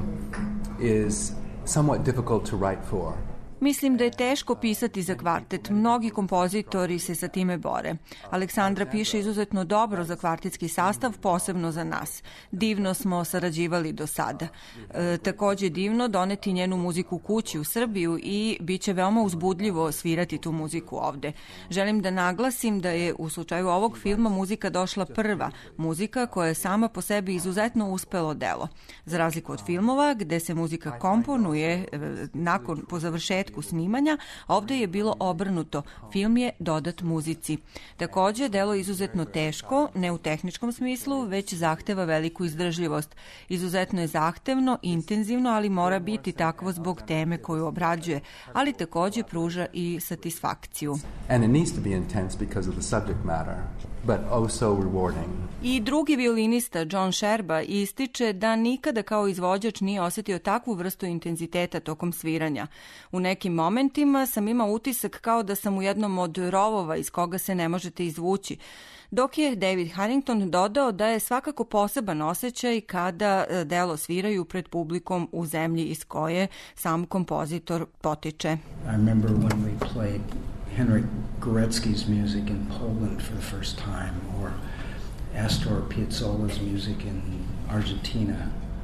[SPEAKER 23] is somewhat difficult to write for.
[SPEAKER 1] Mislim da je teško pisati za kvartet. Mnogi kompozitori se sa time bore. Aleksandra piše izuzetno dobro za kvartetski sastav, posebno za nas. Divno smo sarađivali do sada. E, takođe divno doneti njenu muziku kući u Srbiju i bit će veoma uzbudljivo svirati tu muziku ovde. Želim da naglasim da je u slučaju ovog filma muzika došla prva. Muzika koja je sama po sebi izuzetno uspelo delo. Za razliku od filmova gde se muzika komponuje e, nakon po završetku snimanja, ovde je bilo obrnuto. Film je dodat muzici. Takođe, delo je izuzetno teško, ne u tehničkom smislu, već zahteva veliku izdržljivost. Izuzetno je zahtevno, intenzivno, ali mora biti takvo zbog teme koju obrađuje, ali takođe pruža i satisfakciju.
[SPEAKER 23] And it needs to be intense because of the subject matter, but oh so rewarding.
[SPEAKER 1] I drugi violinista John Sherba ističe da nikada kao izvođač nije osetio takvu vrstu intenziteta tokom sviranja. U nekim momentima sam imao utisak kao da sam u jednom od rovova iz koga se ne možete izvući. Dok je David Harrington dodao da je svakako poseban osjećaj kada delo sviraju pred publikom u zemlji iz koje sam kompozitor potiče.
[SPEAKER 22] I remember when we played Henryk Gorecki's music in Poland for the first time, or Astor Piazzolla's music in Argentina.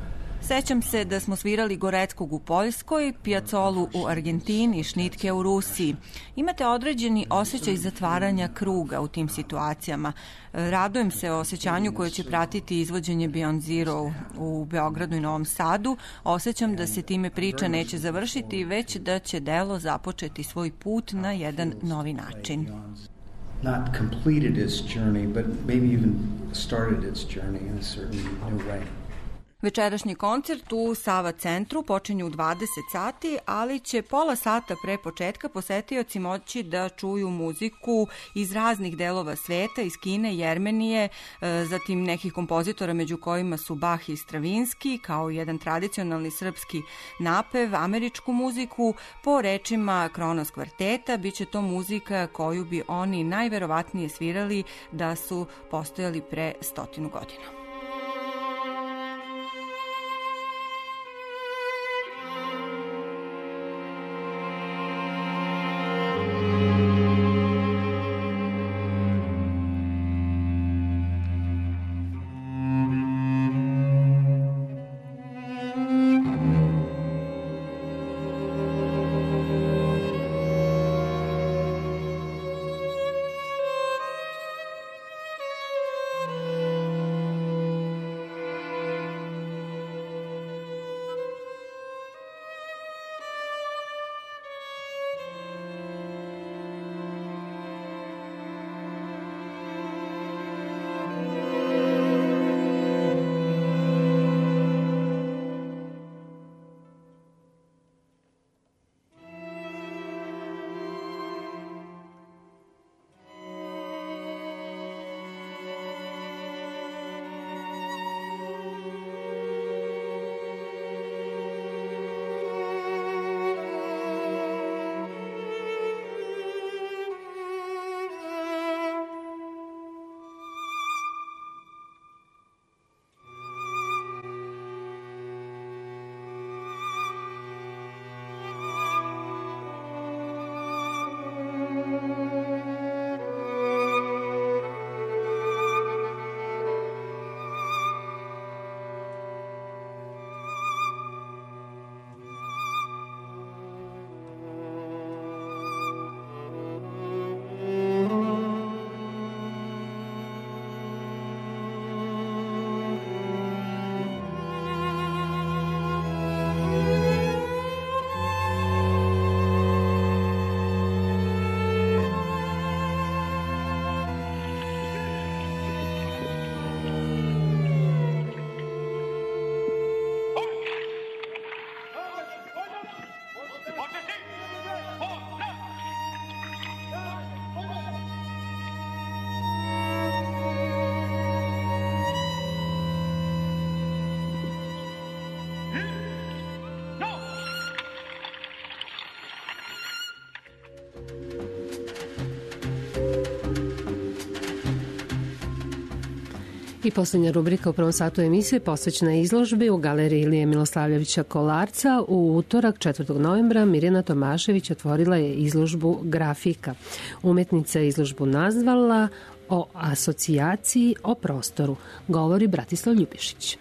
[SPEAKER 1] Sećam se da smo svirali Goreckog u Poljskoj, Piacolu u Argentini, Šnitke u Rusiji. Imate određeni osjećaj zatvaranja kruga u tim situacijama. Radujem se o osjećanju koje će pratiti izvođenje Beyond Zero u Beogradu i Novom Sadu. Osjećam da se time priča neće završiti, već da će delo započeti svoj put na jedan novi način.
[SPEAKER 22] Not completed its journey, but maybe even started its journey in a certain new way.
[SPEAKER 1] Večerašnji koncert u Sava centru počinje u dvadeset sati, ali će pola sata pre početka posetioci moći da čuju muziku iz raznih delova sveta, iz Kine, Jermenije, zatim nekih kompozitora među kojima su Bach i Stravinski, kao jedan tradicionalni srpski napev, američku muziku. Po rečima Kronos kvarteta, bit će to muzika koju bi oni najverovatnije svirali da su postojali pre stotinu godina.
[SPEAKER 6] I posljednja rubrika u prvom satu emisije posvećena izložbi u galeriji Ilije Miloslavljevića Kolarca. U utorak četvrtog novembra Mirjana Tomašević otvorila je izložbu Grafika. Umetnica je izložbu nazvala O asocijaciji o prostoru, govori Bratislav Ljubišić.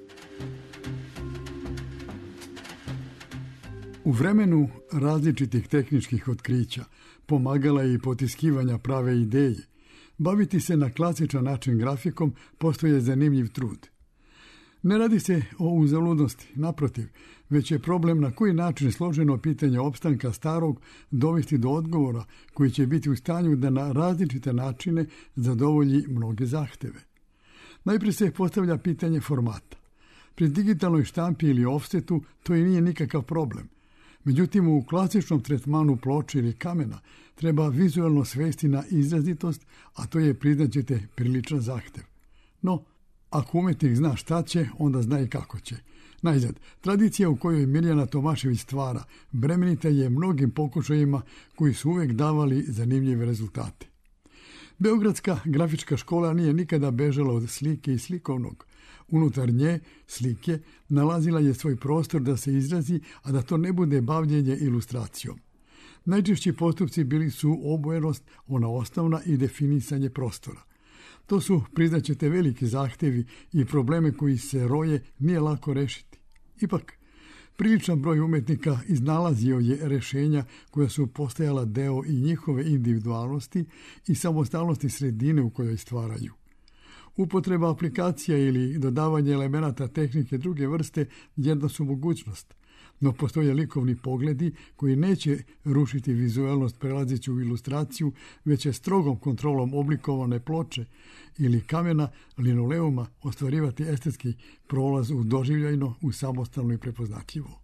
[SPEAKER 2] U vremenu različitih tehničkih otkrića, pomagala je i potiskivanja prave ideje. Baviti se na klasičan način grafikom postoje zanimljiv trud. Ne radi se o uzaludnosti, naprotiv, već je problem na koji način složeno pitanje opstanka starog dovesti do odgovora koji će biti u stanju da na različite načine zadovolji mnoge zahteve. Najprije se postavlja pitanje formata. Pri digitalnoj štampi ili offsetu to i nije nikakav problem. Međutim, u klasičnom tretmanu ploče ili kamena treba vizualno svesti na izrazitost, a to je, priznaćete, priličan zahtev. No, ako umetnik zna šta će, onda zna i kako će. Najzad, tradicija u kojoj Mirjana Tomašević stvara bremenita je mnogim pokušajima koji su uvek davali zanimljive rezultate. Beogradska grafička škola nije nikada bežala od slike i slikovnog. Unutar nje, slike, nalazila je svoj prostor da se izrazi, a da to ne bude bavljenje ilustracijom. Najčešći postupci bili su obojenost, ona osnovna, i definisanje prostora. To su, priznaćete, veliki zahtevi i probleme koji se roje nije lako rešiti. Ipak, priličan broj umetnika iznalazio je rešenja koja su postajala deo i njihove individualnosti i samostalnosti sredine u kojoj stvaraju. Upotreba aplikacija ili dodavanje elemenata tehnike druge vrste jedna su mogućnost, no postoje likovni pogledi koji neće rušiti vizualnost prelazeći u ilustraciju, već je strogom kontrolom oblikovane ploče ili kamena linoleuma ostvarivati estetski prolaz u doživljajno, u samostalno i prepoznatljivo.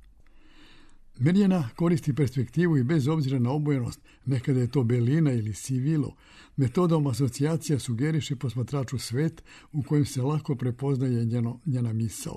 [SPEAKER 2] Mirjana koristi perspektivu i bez obzira na obojenost, nekada je to belina ili sivilo, metodom asocijacija sugeriše posmatraču svet u kojem se lako prepoznaje njeno, njena misao.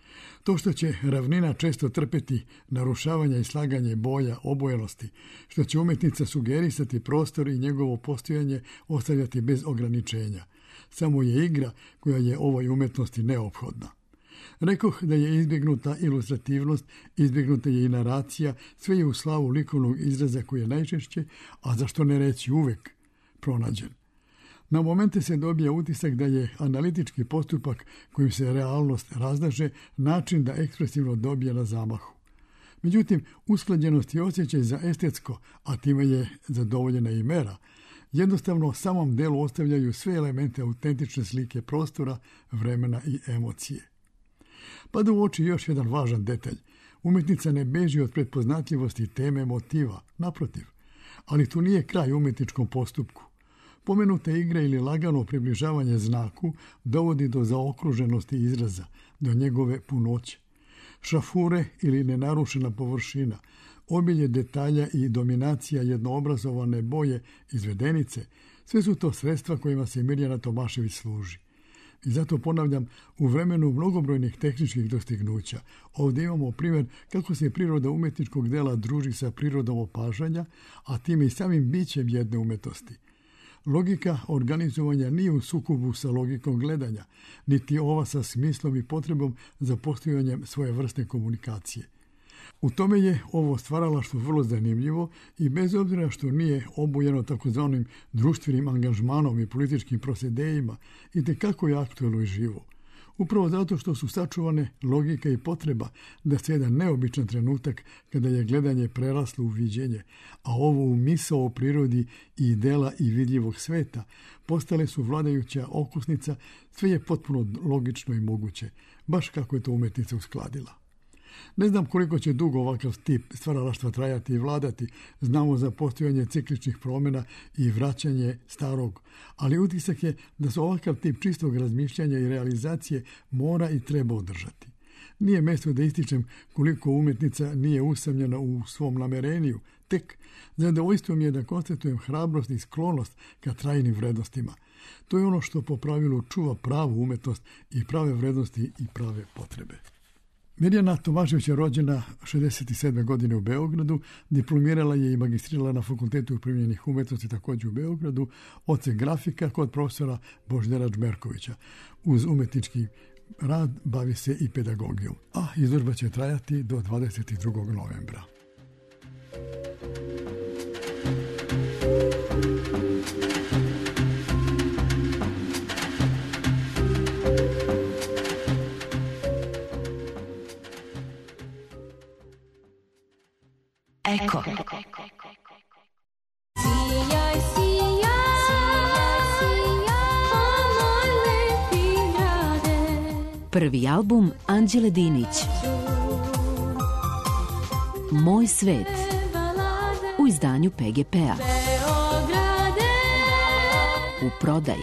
[SPEAKER 2] To što će ravnina često trpeti narušavanja i slaganje boja, obojenosti, što će umetnica sugerisati prostor i njegovo postojanje ostavljati bez ograničenja. Samo je igra koja je ovoj umetnosti neophodna. Rekoh da je izbjegnuta ilustrativnost, izbjegnuta je i naracija, sve je u slavu likovnog izraza koji je najčešće, a zašto ne reći uvek, pronađen. Na momente se dobija utisak da je analitički postupak kojim se realnost razlaže način da ekspresivno dobije na zamahu. Međutim, usklađenost i osjećaj za estetsko, a time je zadovoljena i mera, jednostavno samom delu ostavljaju sve elemente autentične slike prostora, vremena i emocije. Pada u oči još jedan važan detalj. Umetnica ne beži od prepoznatljivosti teme motiva, naprotiv. Ali tu nije kraj umetničkom postupku. Pomenuta igra ili lagano približavanje znaku dovodi do zaokruženosti izraza, do njegove punoće. Šafure ili nenarušena površina, obilje detalja i dominacija jednoobrazovane boje izvedenice, sve su to sredstva kojima se Mirjana Tomašević služi. I zato ponavljam, u vremenu mnogobrojnih tehničkih dostignuća, ovdje imamo primjer kako se priroda umetničkog dela druži sa prirodom opažanja, a time i samim bićem jedne umetnosti. Logika organizovanja nije u sukobu sa logikom gledanja, niti ova sa smislom i potrebom za postojanjem svoje vrste komunikacije. U tome je ovo stvaralaštvo vrlo zanimljivo i bez obzira što nije obojeno takozvanim društvenim angažmanom i političkim prosedejima, itekako je aktuelno i živo. Upravo zato što su sačuvane logika i potreba da se jedan neobičan trenutak kada je gledanje preraslo u viđenje, a ovo u misao o prirodi i dela i vidljivog sveta, postale su vladajuća okusnica, sve je potpuno logično i moguće, baš kako je to umetnica uskladila. Ne znam koliko će dugo ovakav tip stvaralaštva trajati i vladati, znamo za postojanje cikličnih promjena i vraćanje starog, ali utisak je da se ovakav tip čistog razmišljanja i realizacije mora i treba održati. Nije mjesto da ističem koliko umetnica nije usamljena u svom namereniju, tek zadovoljstvo mi je da konstatujem hrabrost i sklonost ka trajnim vrednostima. To je ono što po pravilu čuva pravu umetnost i prave vrednosti i prave potrebe. Mirjana Tomašević je rođena šezdeset sedme godine u Beogradu, diplomirala je i magistrirala na Fakultetu primjenjenih umetnosti također u Beogradu, odsek grafika kod profesora Božidara Džmerkovića. Uz umetnički rad bavi se i pedagogijom, a izložba će trajati do dvadeset drugog novembra.
[SPEAKER 3] Eko. Prvi album Anđele Dinić. Moj svet. U izdanju P G P-a. U prodaji.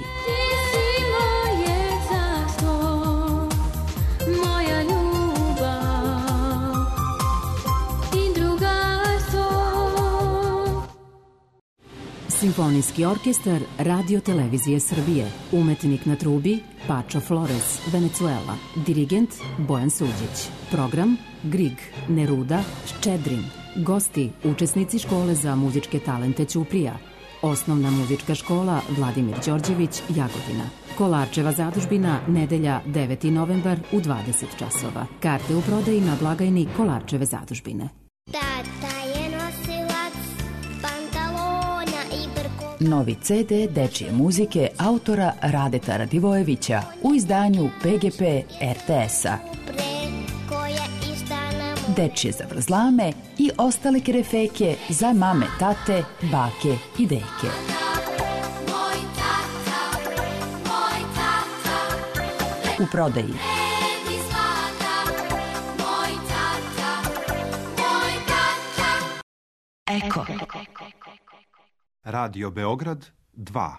[SPEAKER 3] Simfonijski orkestar Radio Televizije Srbije. Umetnik na trubi Pačo Flores, Venezuela. Dirigent Bojan Suđić. Program Grig, Neruda, Ščedrin. Gosti, učesnici škole za muzičke talente Ćuprija. Osnovna muzička škola Vladimir Đorđević, Jagodina. Kolarčeva zadužbina, nedelja deveti novembar u dvadeset časova. Karte u prodaji na blagajni Kolarčeve zadužbine.
[SPEAKER 4] Tata je nosilac pantalona i brko.
[SPEAKER 3] Novi ce de dečije muzike autora Radeta Radivojevića u izdanju P G P er te es-a.
[SPEAKER 4] Pre koje iste
[SPEAKER 5] dečje zavrzlame i ostale kerefeke za mame, tate, bake i deke. U prodaji Eko.
[SPEAKER 7] Radio Beograd dva.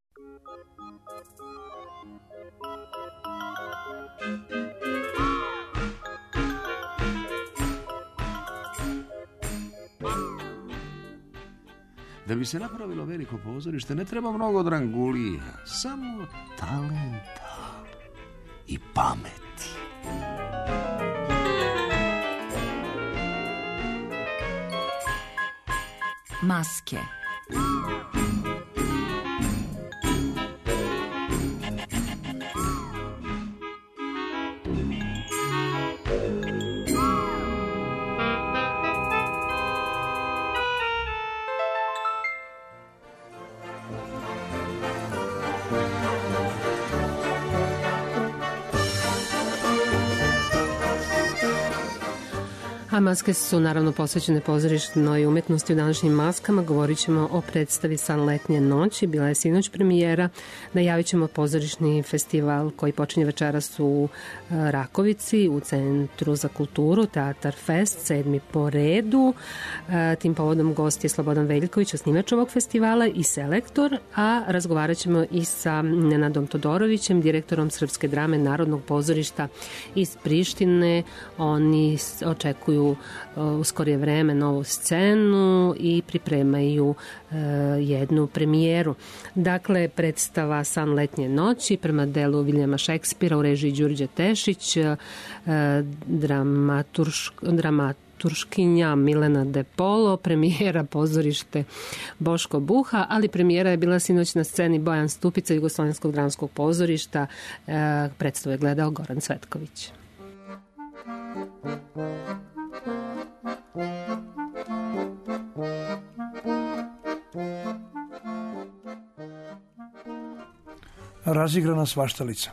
[SPEAKER 8] Da bi se napravilo veliko pozorište ne treba mnogo drangulija, samo talenta i pameti.
[SPEAKER 5] Maske.
[SPEAKER 6] A maske su naravno posvećene pozorišnoj umetnosti. U današnjim maskama govorit ćemo o predstavi San letnje noći. Bila je sinoć premijera. Najavit ćemo pozorišni festival koji počinje večeras u Rakovici, u Centru za kulturu, Teatar Fest, sedmi po redu. Tim povodom gost je Slobodan Veljković, osnivač ovog festivala i selektor, a razgovarat ćemo i sa Nenadom Todorovićem, direktorom Srpske drame Narodnog pozorišta iz Prištine. Oni očekuju u skorije vreme novu scenu i pripremaju uh, jednu premijeru. Dakle, predstava San letnje noći prema delu Viljama Šekspira u režiji Đurđe Tešić, uh, dramaturšk, dramaturškinja Milena De Polo, premijera pozorište Boško Buha, ali premijera je bila sinoć na sceni Bojan Stupica Jugoslovenskog dramskog pozorišta. Uh, predstavu je gledao Goran Cvetković.
[SPEAKER 24] Razigrana svaštalica.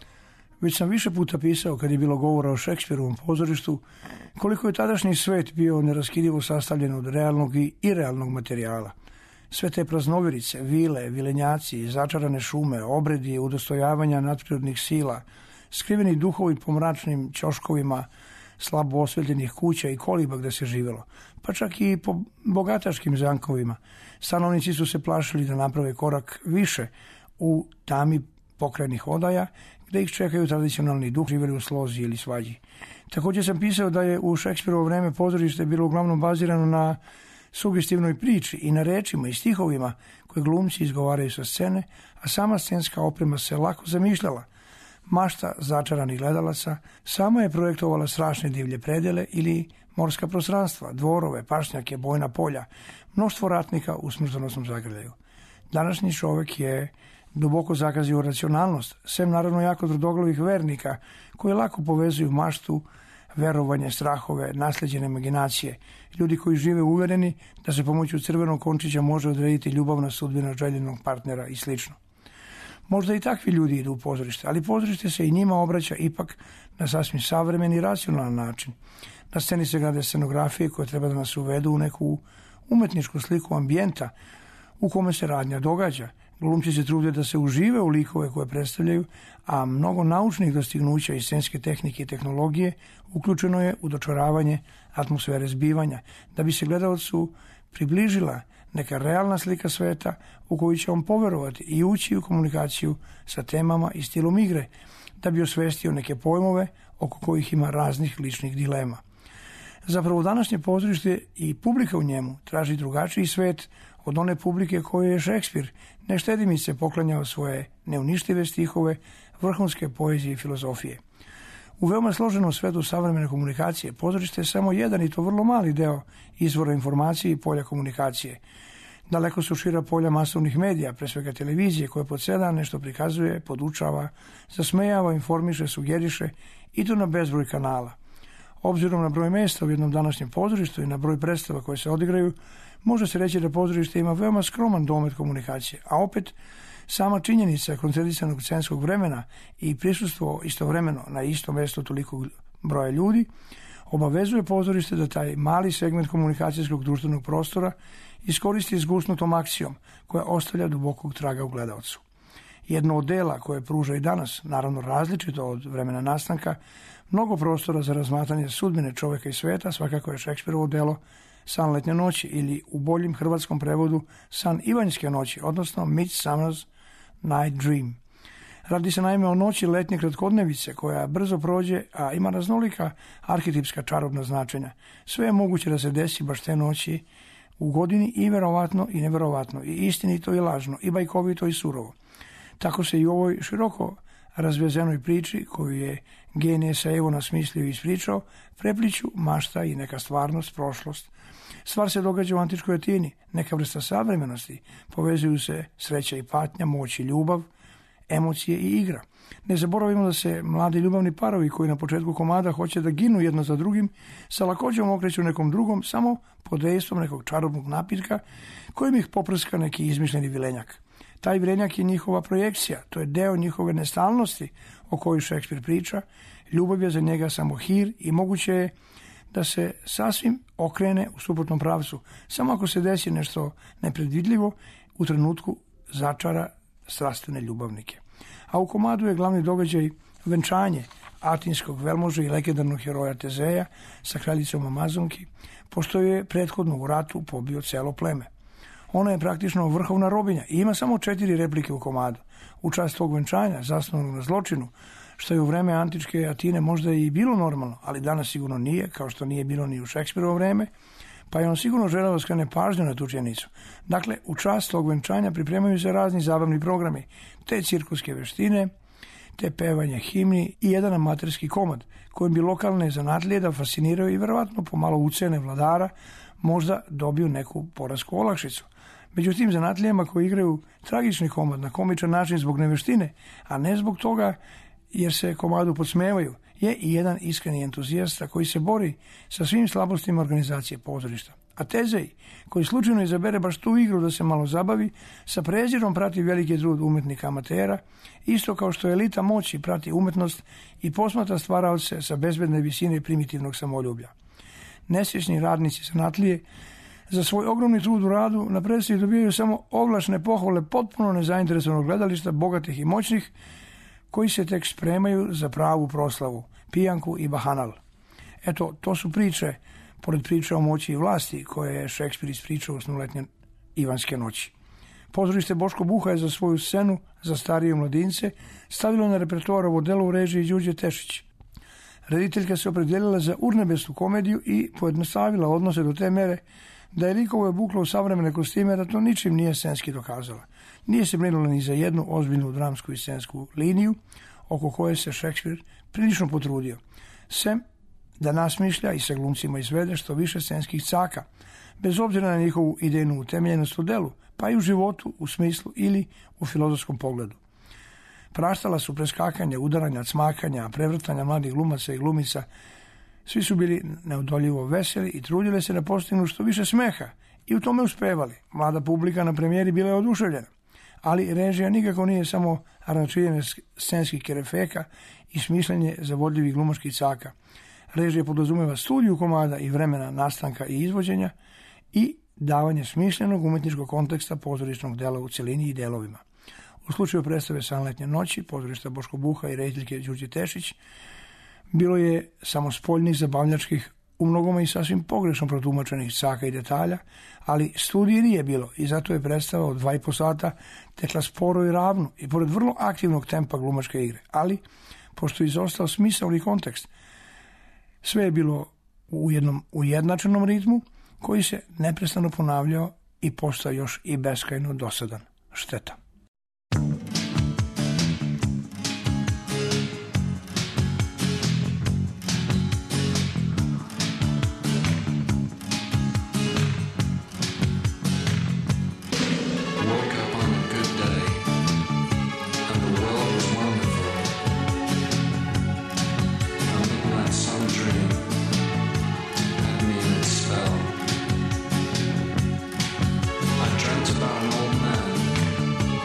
[SPEAKER 24] Već sam više puta pisao, kad je bilo govora o Šekspirovom pozorištu, koliko je tadašnji svet bio neraskidivo sastavljen od realnog i irealnog materijala. Sve te praznovirice, vile, vilenjaci, začarane šume, obredi, udostojavanja nadprirodnih sila, skriveni duhovi po mračnim ćoškovima, slabo osvetljenih kuća i koliba gde se živelo, pa čak i po bogataškim zamkovima. Stanovnici su se plašili da naprave korak više u tami pokrajnih odaja, gde ih čekaju tradicionalni duh, živeli u slozi ili svađi. Također sam pisao da je u Šekspirovo vreme pozorište bilo uglavnom bazirano na sugestivnoj priči i na rečima i stihovima koje glumci izgovaraju sa scene, a sama scenska oprema se lako zamišljala. Mašta začaranih gledalaca sama je projektovala strašne divlje predele ili morska prostranstva, dvorove, pašnjake, bojna polja, mnoštvo ratnika u smrtonosnom zagrljaju. Današnji čovek je duboko zakazio racionalnost, sem naravno jako tvrdoglavih vernika koji lako povezuju maštu, verovanje, strahove, nasleđene imaginacije, ljudi koji žive uvereni da se pomoću crvenog končića može odrediti ljubavna sudbina željenog partnera i slično. Možda i takvi ljudi idu u pozorište, ali pozorište se i njima obraća ipak na sasvim savremen i racionalan način. Na sceni se grade scenografije koje treba da nas uvedu u neku umetničku sliku ambijenta u kome se radnja događa. Glumci se trude da se užive u likove koje predstavljaju, a mnogo naučnih dostignuća i scenske tehnike i tehnologije uključeno je u dočaravanje atmosfere zbivanja, da bi se gledalcu približila neka realna slika sveta u koju će on poverovati i ući u komunikaciju sa temama i stilom igre, da bi osvestio neke pojmove oko kojih ima raznih ličnih dilema. Zapravo današnje pozorište i publika u njemu traži drugačiji svet od one publike koju je Šekspir neštedimice poklanjao svoje neuništive stihove, vrhunske poezije i filozofije. U veoma složenom svetu savremene komunikacije pozorište je samo jedan i to vrlo mali deo izvora informacije i polja komunikacije. Daleko su šira polja masovnih medija, pre svega televizije, koje pod sve dan nešto prikazuje, podučava, zasmejava, informiše, sugeriše i to na bezbroj kanala. Obzirom na broj mesta u jednom današnjem pozorištu i na broj predstava koje se odigraju, može se reći da pozorište ima veoma skroman domet komunikacije, a opet sama činjenica koncentrisanog scenskog vremena i prisustvo istovremeno na istom mestu tolikog broja ljudi Obavezuje pozorište da taj mali segment komunikacijskog društvenog prostora iskoristi zgusnutom akcijom koja ostavlja dubokog traga u gledalcu. Jedno od dela koje pruža i danas, naravno različito od vremena nastanka, mnogo prostora za razmatranje sudbine čoveka i sveta, svakako je Šekspirovo delo San letnje noći ili u boljem hrvatskom prevodu San ivanjske noći, odnosno Midsummer's Night Dream. Radi se naime o noći letnje kratkodnevice koja brzo prođe, a ima raznolika arhetipska čarobna značenja. Sve je moguće da se desi baš te noći u godini i verovatno i neverovatno, i istinito i lažno, i bajkovito i surovo. Tako se i u ovoj široko razvezenoj priči koju je genije Saevo nasmislio i ispričao, prepliću mašta i neka stvarnost, prošlost. Stvar se događa u antičkoj Atini, neka vrsta savremenosti, povezuju se sreća i patnja, moć i ljubav, emocije i igra. Ne zaboravimo da se mladi ljubavni parovi koji na početku komada hoće da ginu jedno za drugim, sa lakoćom okreću nekom drugom samo pod dejstvom nekog čarobnog napitka kojim ih poprska neki izmišljeni vilenjak. Taj vilenjak je njihova projekcija, to je deo njihove nestalnosti o kojoj Šekspir priča. Ljubav je za njega samo hir i moguće je da se sasvim okrene u suprotnom pravcu, samo ako se desi nešto nepredvidljivo u trenutku začara strastvene ljubavnike. A u komadu je glavni događaj venčanje atinskog velmoža i legendarnog heroja Tezeja sa kraljicom Amazonki, pošto je prethodno u ratu pobio celo pleme. Ona je praktično vrhovna robinja i ima samo četiri replike u komadu. U čast tog venčanja, zasnovanog na zločinu, što je u vreme antičke Atine možda i bilo normalno, ali danas sigurno nije, kao što nije bilo ni u Šekspirovo vreme, pa je on sigurno želeo da skrene pažnju na tu činjenicu. Dakle, u čast tog venčanja pripremaju se razni zabavni programi, te cirkuske veštine, te pevanje himni i jedan amaterski komad, kojim bi lokalne zanatlije da fasciniraju i verovatno pomalo ucene vladara, možda dobiju neku poresku olakšicu. Među tim zanatlijama koji igraju tragični komad na komičan način zbog neveštine, a ne zbog toga jer se komadu podsmevaju, je i jedan iskreni entuzijasta koji se bori sa svim slabostima organizacije pozorišta. A Tezej, koji slučajno izabere baš tu igru da se malo zabavi, sa prezirom prati veliki trud umetnika amatera, isto kao što elita moći prati umetnost i posmatra stvaraoce sa bezbedne visine primitivnog samoljublja. Nesvjesni radnici zanatlije za svoj ogromni trud u radu na predstavi dobijaju samo ovlašne pohvale potpuno nezainteresovanog gledališta, bogatih i moćnih, koji se tek spremaju za pravu proslavu, pijanku i bahanal. Eto, to su priče, pored priče o moći i vlasti, koje je Šekspir ispričao u snuletnje Ivanske noći. Pozorište Boško Buha je za svoju scenu, za starije mladince, stavilo na repertoar ovo delo u režiji Đurđe Tešić. Rediteljka se opredelila za urnebesnu komediju i pojednostavila odnose do te mere da je likovo je buklo u savremene kostime, da to ničim nije scenski dokazala. Nije se brinula ni za jednu ozbiljnu dramsku i scensku liniju, oko koje se Šekspir prilično potrudio. Sem da nasmišlja i sa glumcima izvede što više scenskih caka, bez obzira na njihovu idejnu utemeljenost u delu, pa i u životu, u smislu ili u filozofskom pogledu. Praštala su preskakanja, udaranja, cmakanja, prevrtanja mladih glumaca i glumica. Svi su bili neodoljivo veseli i trudili se da postignu što više smeha i u tome uspevali. Mlada publika na premijeri bila je oduševljena, ali režija nikako nije samo aranžiranje scenskih kerefeka i smišljanje zavodljivih glumačkih caka. Režija podrazumeva studiju komada i vremena nastanka i izvođenja i davanje smišljenog umetničkog konteksta pozorišnog dela u celini i delovima. U slučaju predstave San letnje noći, pozorišta Boško Buha i rediteljke Đurđe Tešić, bilo je samo spoljnih, zabavljačkih, u mnogome i sasvim pogrešno protumačenih caka i detalja, ali studije nije bilo i zato je predstava od dva i po sata tekla sporo i ravno i pored vrlo aktivnog tempa glumačke igre. Ali, pošto je izostao smisaoni kontekst, sve je bilo u jednom ujednačenom ritmu koji se neprestano ponavljao i postao još i beskrajno dosadan. Šteta.
[SPEAKER 10] I dreamt about an old man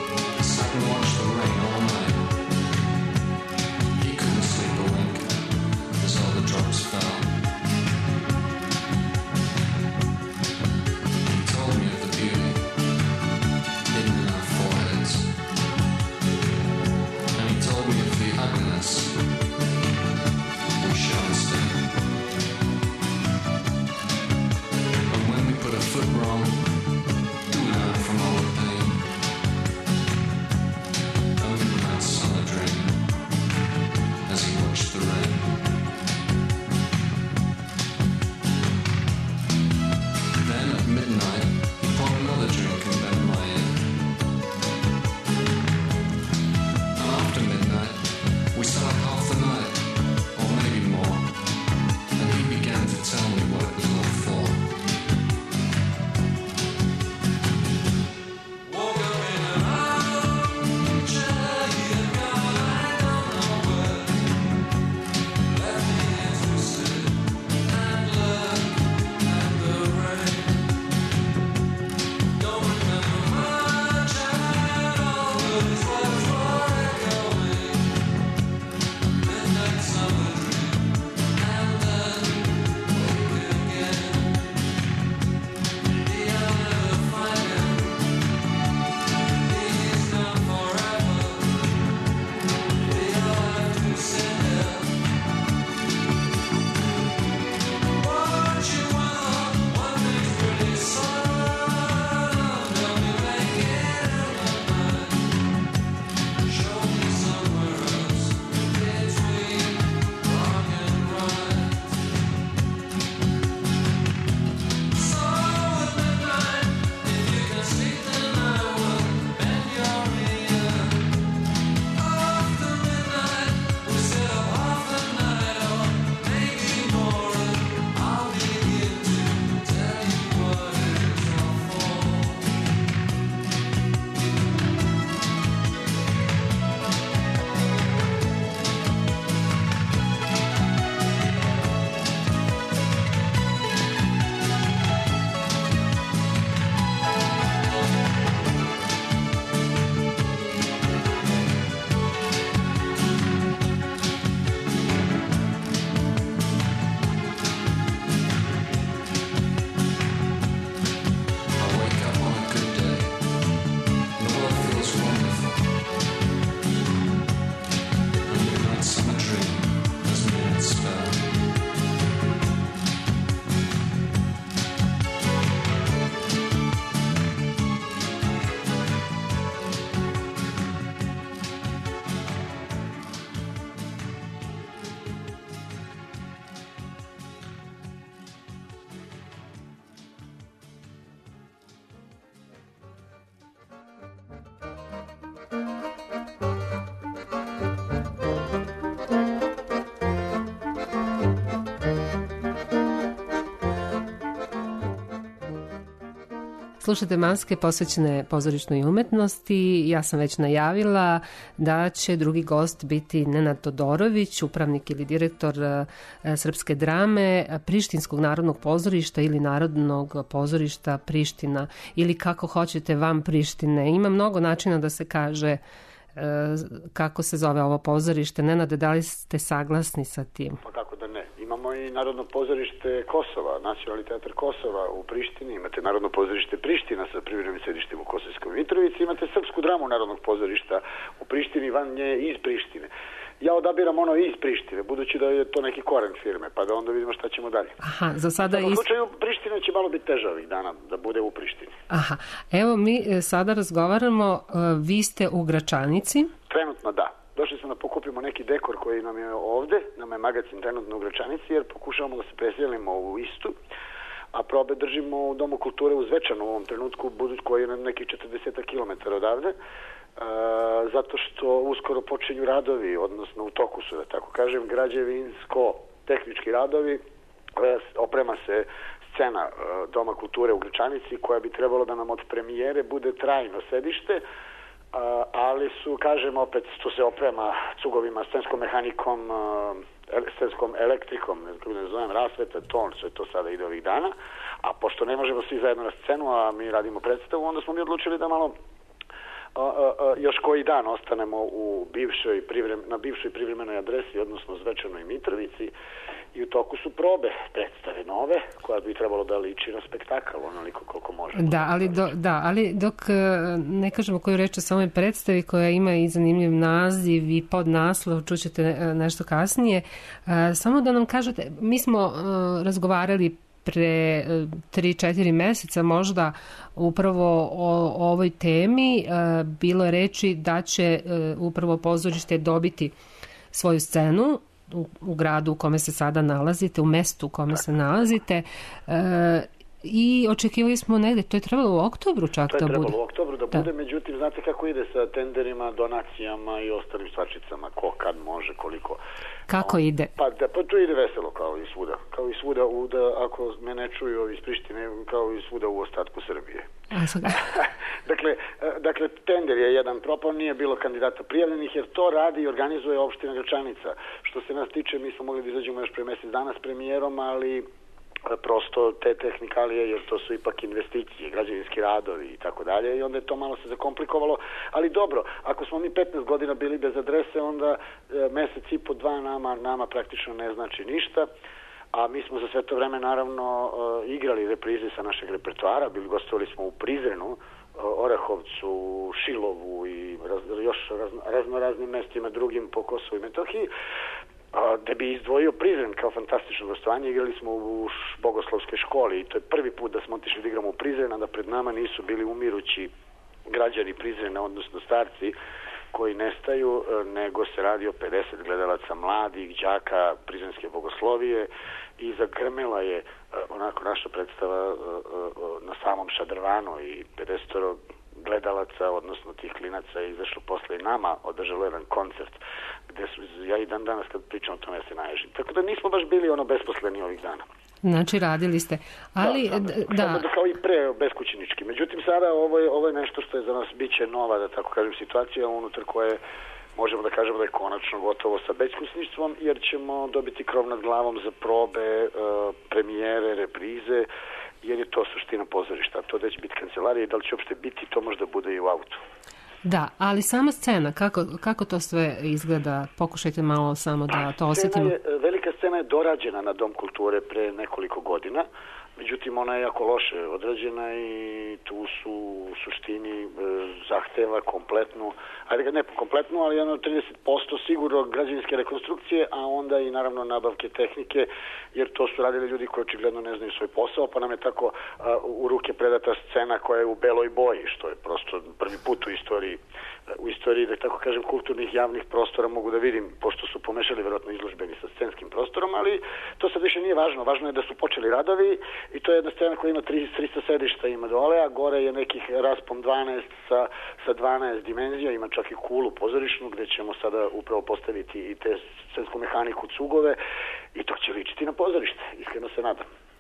[SPEAKER 6] Slušate Maske posvećene pozorišnoj umetnosti. Ja sam već najavila da će drugi gost biti Nenad Todorović, upravnik ili direktor srpske drame Prištinskog narodnog pozorišta ili Narodnog pozorišta Priština ili kako hoćete van Prištine. Ima mnogo načina da se kaže kako se zove ovo pozorište. Nenade, da li ste saglasni sa tim?
[SPEAKER 9] Pa kako da ne. Imamo i Narodno pozorište Kosova, Nacionalni teatr Kosova u Prištini, imate Narodno pozorište Priština sa privremenim sedištem u Kosovskoj Mitrovici, imate Srpsku dramu Narodnog pozorišta u Prištini, van nje iz Prištine. Ja odabiram ono iz Prištine, budući da je to neki koren firme, pa da onda vidimo šta ćemo dalje.
[SPEAKER 6] Aha, za sada
[SPEAKER 9] u
[SPEAKER 6] is...
[SPEAKER 9] slučaju Priština će malo biti teža ovih dana, da bude u Prištini.
[SPEAKER 6] Aha, evo mi sada razgovaramo, vi ste u Gračanici.
[SPEAKER 9] Trenutno da. Došli smo da pokupimo neki dekor koji nam je ovde, nam je magazin trenutno u Gračanici, jer pokušavamo da se preselimo u Istu, a probe držimo u Domu kulture u Zvečanu u ovom trenutku, budući koji je na nekih četrdeset kilometara odavde, e, zato što uskoro počinju radovi, odnosno u toku su, da tako kažem, građevinsko-tehnički radovi, e, oprema se scena e, Doma kulture u Gračanici, koja bi trebalo da nam od premijere bude trajno sedište, Uh, ali su, kažem opet, što se oprema cugovima, scenskom mehanikom, uh, scenskom elektrikom, ne znam kako ne zovem, rasveta, ton, sve to sada ide ovih dana, a pošto ne možemo svi zajedno na scenu, a mi radimo predstavu, onda smo mi odlučili da malo uh, uh, uh, još koji dan ostanemo u bivšoj privrem, na bivšoj privremenoj adresi, odnosno Zvečanoj Mitrovici, i u toku su probe predstave nove, koja bi trebalo da liči na spektakl, onoliko koliko može.
[SPEAKER 6] Da, ali, do, da, ali dok ne kažemo koju reč o samoj predstavi, koja ima i zanimljiv naziv i podnaslov, čućete nešto kasnije, samo da nam kažete, mi smo razgovarali pre tri četiri meseca možda upravo o, o ovoj temi. Bilo je reči da će upravo pozorište dobiti svoju scenu U, u gradu u kome se sada nalazite, u mestu u kome se nalazite, e, i očekivali smo negde, to je trebalo u oktobru čak da bude.
[SPEAKER 9] To je trebalo u oktobru da,
[SPEAKER 6] da
[SPEAKER 9] bude, međutim, znate kako ide sa tenderima, donacijama i ostalim stvarčicama, ko kad može, koliko.
[SPEAKER 6] Kako no, ide?
[SPEAKER 9] Pa, da, pa to ide veselo kao i svuda. Kao i svuda, u, da, ako me ne čuju ovi iz Prištine, kao i svuda u ostatku Srbije. dakle, dakle, tender je jedan propao, nije bilo kandidata prijavljenih, jer to radi i organizuje opština Gračanica. Što se nas tiče, mi smo mogli da izađemo još pre mesec dana s premijerom, ali prosto te tehnikalije, jer to su ipak investicije, građevinski radovi i tako dalje, i onda je to malo se zakomplikovalo, ali dobro, ako smo mi petnaest godina bili bez adrese, onda mesec i po dva nama, nama praktično ne znači ništa, a mi smo za sve to vreme naravno igrali reprize sa našeg repertoara, bili gostovali smo u Prizrenu, Orehovcu, Šilovu i raz, još razno, razno raznim mestima drugim po Kosovu i Metohiji, a, da bi izdvojio Prizren kao fantastično gostovanje. Igrali smo u bogoslovskoj školi i to je prvi put da smo otišli da igramo u Prizren, a da pred nama nisu bili umirući građani Prizrena, odnosno starci koji nestaju, nego se radi o pedeset gledalaca mladih, đaka prizrenske bogoslovije, i zagrmela je onako naša predstava na samom šadrvanu i pedeset gledalaca, odnosno tih klinaca, je izašlo posle i nama održalo jedan koncert gde su, ja i dan danas kad pričam o tome ja se naježim. Tako da nismo baš bili ono besposleni ovih dana.
[SPEAKER 6] Znači radili ste, ali
[SPEAKER 9] da, da, da. da kao i pre beskućnički. Međutim sada ovo je, ovo je nešto što je za nas biće nova, da tako kažem, situacija unutar koje možemo da kažemo da je konačno gotovo sa beskućništvom, jer ćemo dobiti krov nad glavom za probe, uh, premijere, reprize, jer je to suština pozorišta. To da će biti kancelarija i da li će uopšte biti, to možda bude i u autu.
[SPEAKER 6] Da, ali sama scena, kako, kako to sve izgleda? Pokušajte malo samo da to osjetimo.
[SPEAKER 9] Je, velika scena je dorađena na Dom kulture pre nekoliko godina, međutim ona je jako loše odrađena i tu su u suštini e, zahteva kompletnu, ajde ne kompletnu, ali jedno trideset posto sigurno građevinske rekonstrukcije, a onda i naravno nabavke tehnike, jer to su radili ljudi koji očigledno ne znaju svoj posao, pa nam je tako a, u ruke predata scena koja je u beloj boji, što je prosto prvi put u istoriji, u istoriji, da tako kažem, kulturnih javnih prostora mogu da vidim, pošto su pomešali verovatno izložbeni sa scenskim prostorom, ali to sad više nije važno. Važno je da su počeli radovi i to je jedna scena koja ima tristo sedišta ima dole, a gore je nekih raspon dvanaest sa, sa dvanaest dimenzija, ima čak i kulu pozorišnu gde ćemo sada upravo postaviti i te scensku mehaniku, cugove, i to će ličiti na pozorište, iskreno se nadam.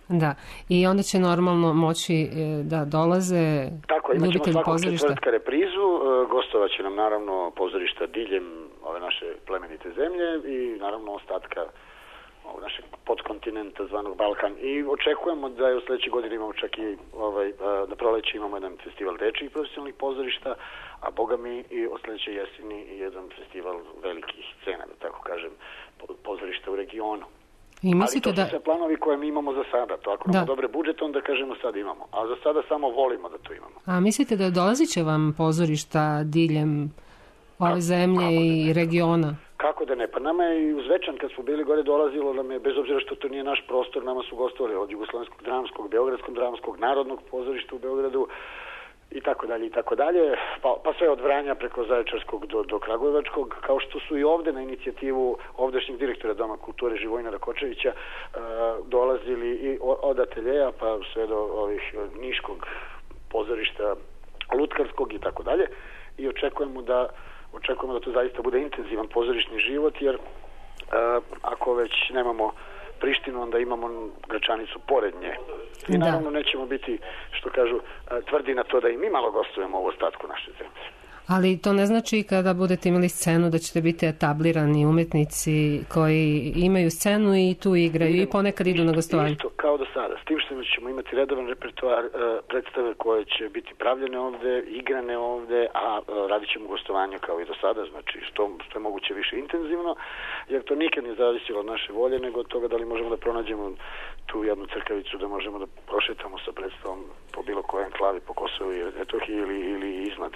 [SPEAKER 6] Da, i onda će normalno moći da dolaze
[SPEAKER 9] tako, imat ćemo svakog
[SPEAKER 6] pozorišta.
[SPEAKER 9] Četvrtka reprizu, gostovat će nam naravno pozorišta diljem ove naše plemenite zemlje i naravno ostatka ovog našeg podkontinenta zvanog Balkan. I očekujemo da je u sledećoj godini imamo čak i ovaj, na proleće imamo jedan festival dečjih profesionalnih pozorišta, a boga mi i od sledeće jeseni i jedan festival velikih scena, da tako kažem, pozorišta u regionu.
[SPEAKER 6] I mislite
[SPEAKER 9] ali to su
[SPEAKER 6] da...
[SPEAKER 9] sve planovi koje mi imamo za sada. To ako imamo dobre budžete, onda kažemo sad imamo. A za sada samo volimo da to imamo.
[SPEAKER 6] A mislite da dolazit će vam pozorišta diljem ove kako, zemlje kako i ne, regiona?
[SPEAKER 9] Kako da ne? Pa nama je i u Zvečan kad smo bili gore dolazilo nam je, bez obzira što to nije naš prostor, nama su gostovali od Jugoslovenskog dramskog, Beogradskog dramskog, Narodnog pozorišta u Beogradu, i tako dalje i tako dalje, pa, pa sve od Vranja preko Zaječarskog do, do Kragujevačkog, kao što su i ovde na inicijativu ovdašnjeg direktora Doma kulture Živojina Rakočevića uh, dolazili i od ateljeja pa sve do ovih Niškog pozorišta Lutkarskog i tako dalje, i očekujemo da očekujemo da to zaista bude intenzivan pozorišni život, jer uh, ako već nemamo Prištinu, onda imamo Gračanicu pored nje. I naravno nećemo biti, što kažu, tvrdi na to da i mi malo gostujemo u ostatku naše zemlje.
[SPEAKER 6] Ali to ne znači kada budete imali scenu da ćete biti etablirani umetnici koji imaju scenu i tu igraju i, i ponekad idu na gostovanje.
[SPEAKER 9] Isto kao do sada. S tim što ćemo imati redovan repertoar uh, predstave koje će biti pravljene ovde, igrane ovde, a uh, radit ćemo gostovanja kao i do sada, znači što, što je moguće više intenzivno, jer to nikad nije zavisilo od naše volje, nego od toga da li možemo da pronađemo tu jednu crkavicu, da možemo da prošetamo sa predstavom po bilo kojem klavi po Kosovu i Metohiji ili, ili iznad.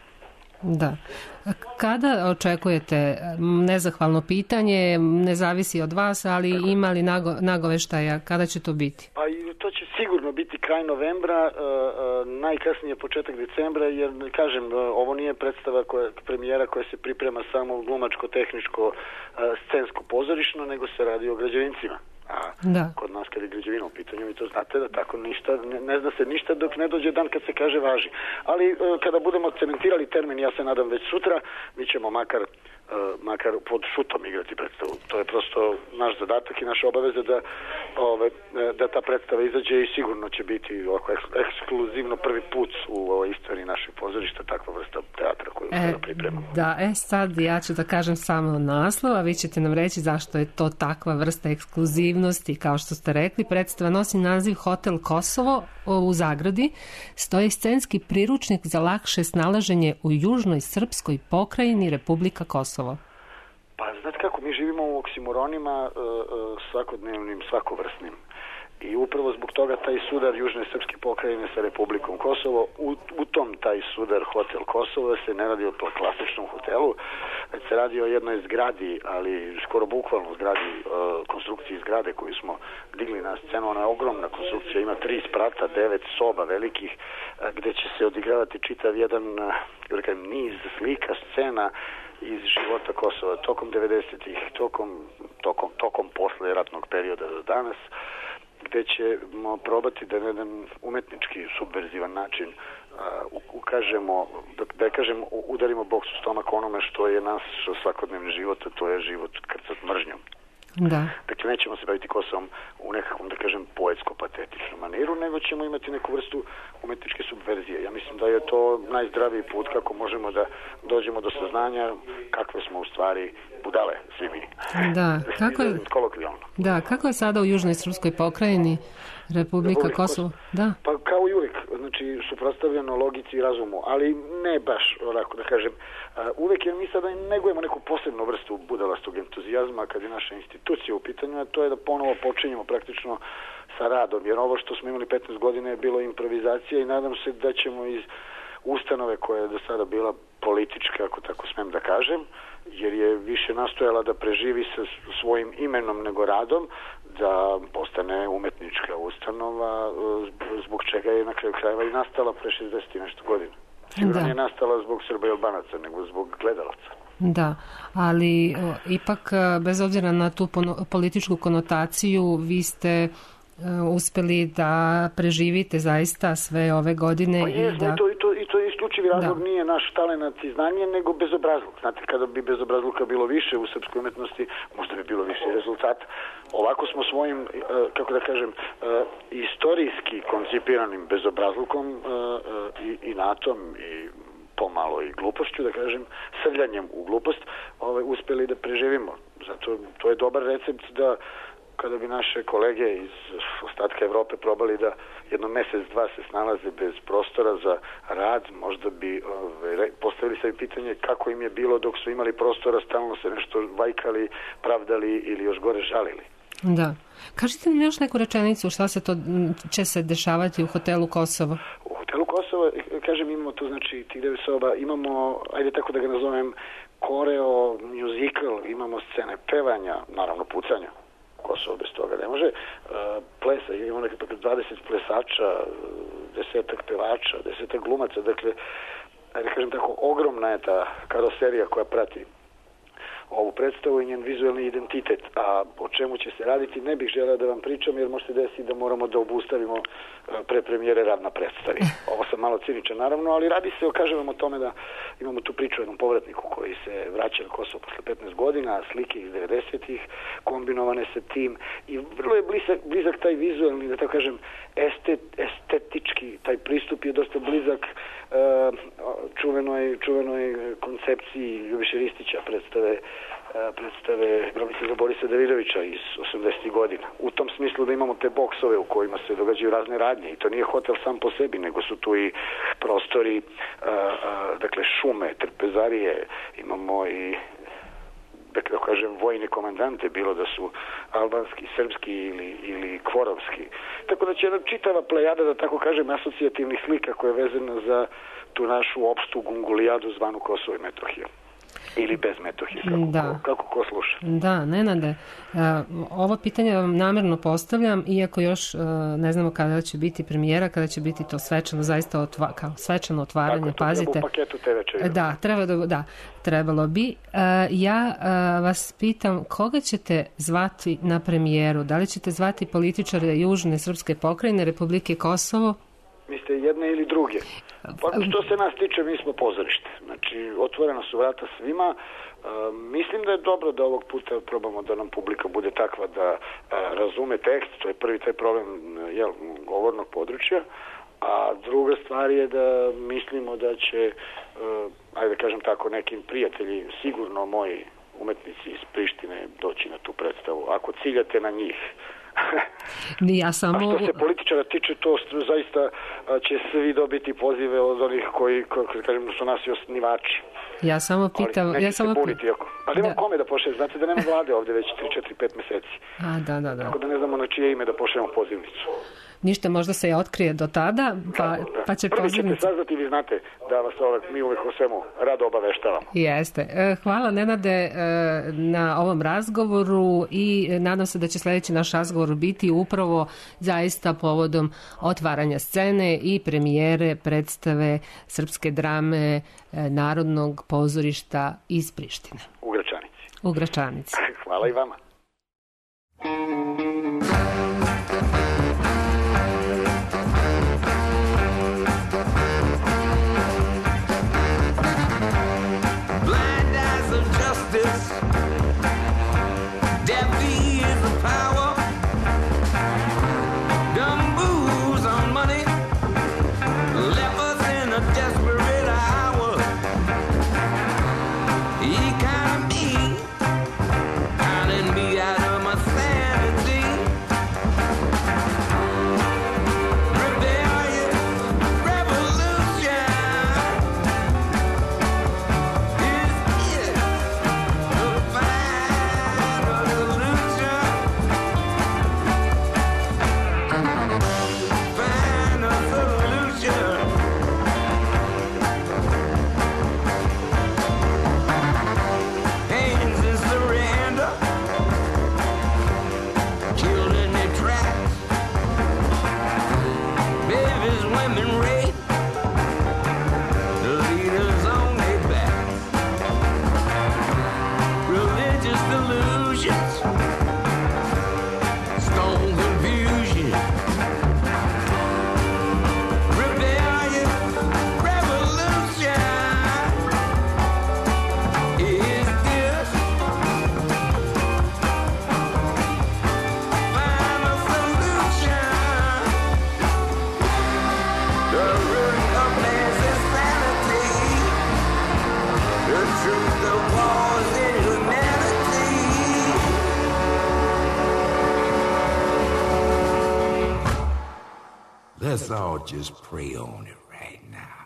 [SPEAKER 6] Da. Kada očekujete, nezahvalno pitanje, ne zavisi od vas, ali ima li nago, nagoveštaja, kada će to biti?
[SPEAKER 9] Pa to će sigurno biti kraj novembra, uh, uh, najkasnije početak decembra, jer kažem, uh, ovo nije predstava koja, premijera koja se priprema samo glumačko-tehničko uh, scensko pozorišno, nego se radi o građevincima. A da. Kod nas kad je građevina u pitanju, vi to znate da tako ništa, ne, ne zna se ništa dok ne dođe dan kad se kaže važi. Ali e, kada budemo cementirali termin, ja se nadam već sutra, mi ćemo makar, e, makar pod šutom igrati predstavu. To je prosto naš zadatak i naša obaveza da, ove, da ta predstava izađe i sigurno će biti ovako ekskluzivno prvi put u ovoj istoriji našeg pozorišta takva vrsta teatra koju e, sada pripremamo.
[SPEAKER 6] Da, e sad ja ću da kažem samo naslov, a vi ćete nam reći zašto je to takva vrsta ekskluzivnosti. Kao što ste rekli, predstava nosi naziv Hotel Kosovo u Zagradi. Stoji scenski priručnik za lakše snalaženje u južnoj srpskoj pokrajini Republika Kosovo.
[SPEAKER 9] Pa znate kako, mi živimo u oksimoronima svakodnevnim, svakovrsnim. I upravo zbog toga taj sudar južne srpske pokrajine sa Republikom Kosovo, u, u tom taj sudar Hotel Kosovo se ne radi o klasičnom hotelu, već se radi o jednoj zgradi, ali skoro bukvalno zgradi, uh, konstrukciji zgrade koju smo digli na scenu. Ona je ogromna konstrukcija, ima tri sprata, devet soba velikih, uh, gde će se odigravati čitav jedan uh, rekam, niz slika, scena iz života Kosova tokom devedesetih, tokom, tokom, tokom posle ratnog perioda do danas, gde ćemo probati da na jedan umetnički subverzivan način uh, ukažemo, da, da kažemo, udarimo boks u stomak onome što je naš svakodnevni život, a to je život krcat mržnjom.
[SPEAKER 6] Da.
[SPEAKER 9] Dakle, nećemo se baviti Kosovom u nekakvom, da kažem, poetsko-patetičnom maniru, nego ćemo imati neku vrstu umetničke subverzije. Ja mislim da je to najzdraviji put kako možemo da dođemo do saznanja kakve smo u stvari budale, svi mi.
[SPEAKER 6] Da, kako je, da, kako je sada u južnoj srpskoj pokrajini Republika, Republika Kosovo? Da.
[SPEAKER 9] Pa kao i uvijek, znači suprotstavljeno logici i razumu, ali ne baš, onako da kažem, uvijek, jer mi sada negujemo neku posebnu vrstu budalastog entuzijazma kad je naša institucija u pitanju, a to je da ponovo počinjemo praktično sa radom, jer ovo što smo imali petnaest godina je bilo improvizacija i nadam se da ćemo iz ustanove koja je do sada bila politička, ako tako smem da kažem, jer je više nastojala da preživi sa svojim imenom nego radom, da postane umetnička ustanova, zbog čega je na kraju krajeva i nastala pre šezdeset i nešto godina. Sigurno nije nastala zbog Srba i Albanaca, nego zbog gledalaca.
[SPEAKER 6] Da, ali o, ipak, bez obzira na tu političku konotaciju, vi ste uspeli da preživite zaista sve ove godine.
[SPEAKER 9] Pa jesmo, i, da... i, to, i, to, i to je isto isključivi razlog da. Nije naš talenat i znanje, nego bezobrazluk. Znate, kada bi bezobrazluka bilo više u srpskoj umetnosti, možda bi bilo više rezultata. Ovako smo svojim, kako da kažem, istorijski koncipiranim bezobrazlukom i inatom i pomalo i glupošću, da kažem, srljanjem u glupost, ovaj, uspeli da preživimo. Zato to je dobar recept da kada bi naše kolege iz ostatka Evrope probali da jedno mesec, dva se snalaze bez prostora za rad, možda bi ove, postavili sebi pitanje kako im je bilo dok su imali prostora, stalno se nešto vajkali, pravdali ili još gore žalili.
[SPEAKER 6] Da. Kažite mi još neku rečenicu, šta se to će se dešavati u hotelu Kosovo?
[SPEAKER 9] U hotelu Kosovo, kažem, imamo tu, znači, tih devet soba, imamo, ajde tako da ga nazovem, koreo, musical, imamo scene pevanja, naravno pucanja. Kosovo bez toga ne može. Plesa, imamo nekako dvadeset plesača, desetak pevača, desetak glumaca, dakle, ajde kažem tako, ogromna je ta karoserija koja prati ovu predstavu i njen vizualni identitet. A o čemu će se raditi ne bih želeo da vam pričam, jer može se desiti da moramo da obustavimo pre premijere rad na predstavi. Ovo sam malo ciničan naravno, ali radi se, kažem vam o tome da imamo tu priču o jednom povratniku koji se vraća na Kosovo posle petnaest godina, slike iz devedesetih kombinovane sa tim i vrlo je blizak, blizak taj vizualni, da tako kažem, estet, estetički, taj pristup je dosta blizak uh, čuvenoj, čuvenoj koncepciji Ljubiše Ristića predstave predstave Grobnica za Borisa Davidovića iz osamdesetih godina. U tom smislu da imamo te boksove u kojima se događaju razne radnje i to nije hotel sam po sebi, nego su tu i prostori, a, a, dakle šume, trpezarije, imamo i da kažem vojne komandante, bilo da su albanski, srpski ili, ili kvorovski. Tako da će jedna čitava plejada, da tako kažem, asocijativnih slika koja je vezana za tu našu opštu gungulijadu zvanu Kosovo i Metohija. Ili bez Metohije, kako,
[SPEAKER 6] da.
[SPEAKER 9] ko, kako ko sluša.
[SPEAKER 6] Da, Nenade, ovo pitanje vam namerno postavljam, iako još ne znamo kada će biti premijera, kada će biti to svečano, zaista otva, kao svečano otvaranje,
[SPEAKER 9] tako,
[SPEAKER 6] pazite.
[SPEAKER 9] Tako, to treba u paketu te večeri.
[SPEAKER 6] Da, treba da, da, trebalo bi. Ja vas pitam, koga ćete zvati na premijeru? Da li ćete zvati političare Južne srpske pokrajine, Republike Kosovo?
[SPEAKER 9] Mislite jedne ili druge? Pa što se nas tiče, mi smo pozorište. Znači, otvorena su vrata svima. E, mislim da je dobro da ovog puta probamo da nam publika bude takva da e, razume tekst. To je prvi taj problem jel, govornog područja. A druga stvar je da mislimo da će, e, ajde da kažem tako, nekim prijatelji, sigurno moji umetnici iz Prištine doći na tu predstavu. Ako ciljate na njih.
[SPEAKER 6] Ja samo...
[SPEAKER 9] A što se političara tiče, to zaista će svi dobiti pozive od onih koji, koji kažem, su nas i osnivači.
[SPEAKER 6] Ja samo pitam...
[SPEAKER 9] Ali neće
[SPEAKER 6] ja
[SPEAKER 9] se
[SPEAKER 6] samo...
[SPEAKER 9] buniti. Ako... Ali nema
[SPEAKER 6] da.
[SPEAKER 9] Kome da pošalje. Znate da nema vlade ovde već tri, četiri, pet meseci.
[SPEAKER 6] A, da, da, da.
[SPEAKER 9] Tako da ne znamo na čije ime da pošaljemo pozivnicu.
[SPEAKER 6] Ništa, možda se je otkrije do tada, pa, da, da. pa će
[SPEAKER 9] Prvi
[SPEAKER 6] pozivnicu...
[SPEAKER 9] ćete saznati, vi znate da vas ovaj, mi uvek o svemu rado obaveštavamo.
[SPEAKER 6] Jeste. Hvala, Nenade, na ovom razgovoru i nadam se da će sledeći naš razgovor biti upravo zaista povodom otvaranja scene i premijere predstave srpske drame Narodnog pozorišta iz Prištine.
[SPEAKER 9] U Gračanici.
[SPEAKER 6] U Gračanici.
[SPEAKER 9] Hvala i vama.
[SPEAKER 11] Let's all just pray on it right now.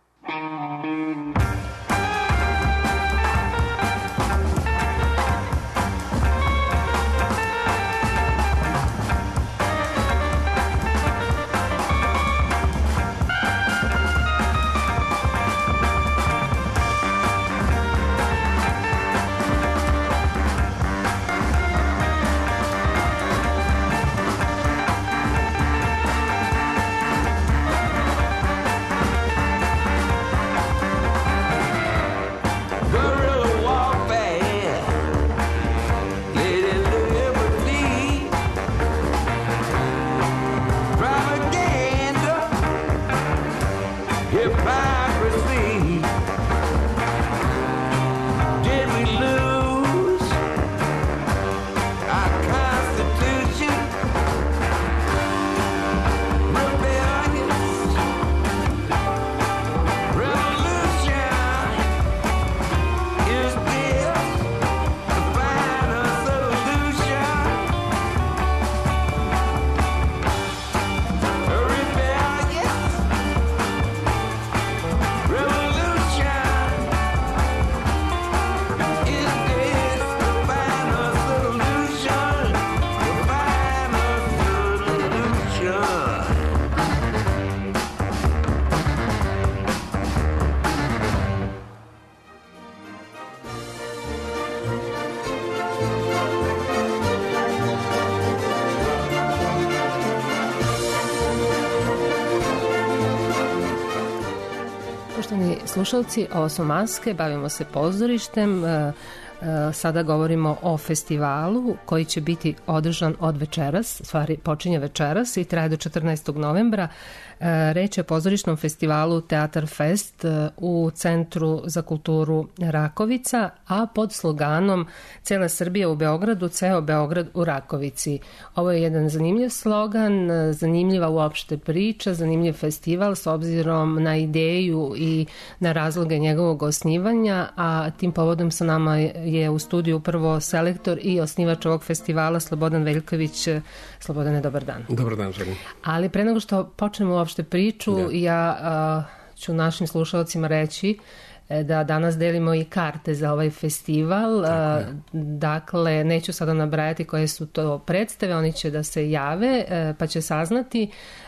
[SPEAKER 6] Slušalci, ovo su Maske, bavimo se pozorištem, sada govorimo o festivalu koji će biti održan od večeras, stvari počinje večeras i traje do četrnaestog novembra. Reč je o pozorišnom festivalu Teatar Fest u Centru za kulturu Rakovica, a pod sloganom Cela Srbija u Beogradu, ceo Beograd u Rakovici. Ovo je jedan zanimljiv slogan, zanimljiva uopšte priča, zanimljiv festival s obzirom na ideju i na razloge njegovog osnivanja, a tim povodom sa nama je u studiju prvo selektor i osnivač ovog festivala Slobodan Veljković. Slobodane, dobar dan.
[SPEAKER 12] Dobar dan, želim.
[SPEAKER 6] Ali pre nego što počnemo uopšte priču, da. ja a, ću našim slušalcima reći da danas delimo i karte za ovaj festival. A, dakle, neću sada nabrajati koje su to predstave, oni će da se jave, a, pa će saznati,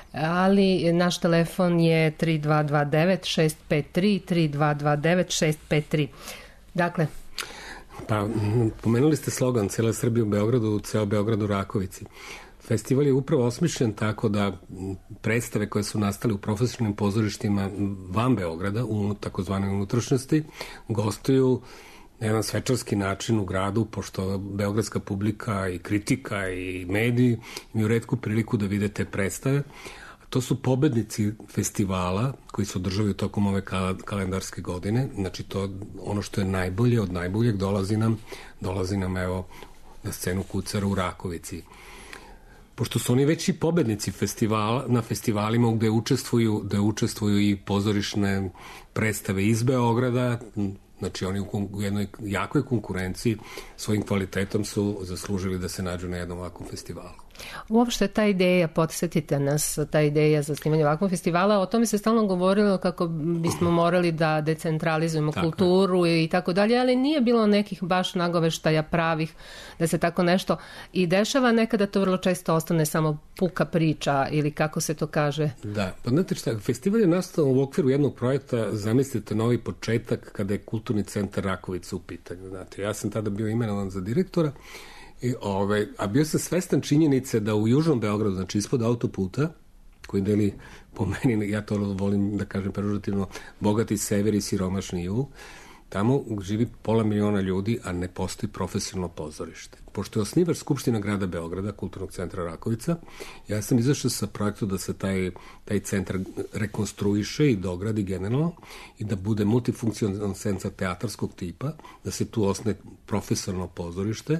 [SPEAKER 6] ali naš telefon je tri dva dva devet šest pet tri, tri dva dva devet šest pet tri. Dakle,
[SPEAKER 12] pa, pomenuli ste slogan Cela Srbija u Beogradu, ceo Beograd u Rakovici. Festival je upravo osmišljen tako da predstave koje su nastale u profesionalnim pozorištima van Beograda, u takozvanoj unutrašnjosti, gostuju na jedan svečarski način u gradu, pošto beogradska publika i kritika i mediji imaju retku priliku da vide te predstave. To su pobednici festivala koji se održavaju tokom ove kalendarske godine. Znači, to ono što je najbolje od najboljeg dolazi nam, dolazi nam evo na scenu Kucara u Rakovici. Pošto su oni već i pobednici festivala, na festivalima gde učestvuju, gde učestvuju i pozorišne predstave iz Beograda, znači oni u jednoj jakoj konkurenciji svojim kvalitetom su zaslužili da se nađu na jednom ovakvom festivalu.
[SPEAKER 6] Uopšte ta ideja, podsjetite nas, ta ideja za snimanje ovakvog festivala, o tome se stalno govorilo kako bismo morali da decentralizujemo tako kulturu i tako dalje, ali nije bilo nekih baš nagoveštaja pravih da se tako nešto i dešava. Nekada to vrlo često ostane samo puka priča ili kako se to kaže.
[SPEAKER 12] Da, pa znate šta, festival je nastao u okviru jednog projekta, zamislite novi početak kada je Kulturni centar Rakovica u pitanju. Znate, ja sam tada bio imenovan za direktora. I, ove, a bio sam svestan činjenice da u južnom Beogradu, znači ispod autoputa, koji deli po meni, ja to volim da kažem pežurativno, bogati sever i siromašni jug, tamo živi pola miliona ljudi, a ne postoji profesionalno pozorište. Pošto je osnivač Skupština grada Beograda, Kulturnog centra Rakovica, ja sam izašao sa projektom da se taj, taj centar rekonstruiše i dogradi generalno i da bude multifunkcionalan centar teatarskog tipa, da se tu osne profesionalno pozorište.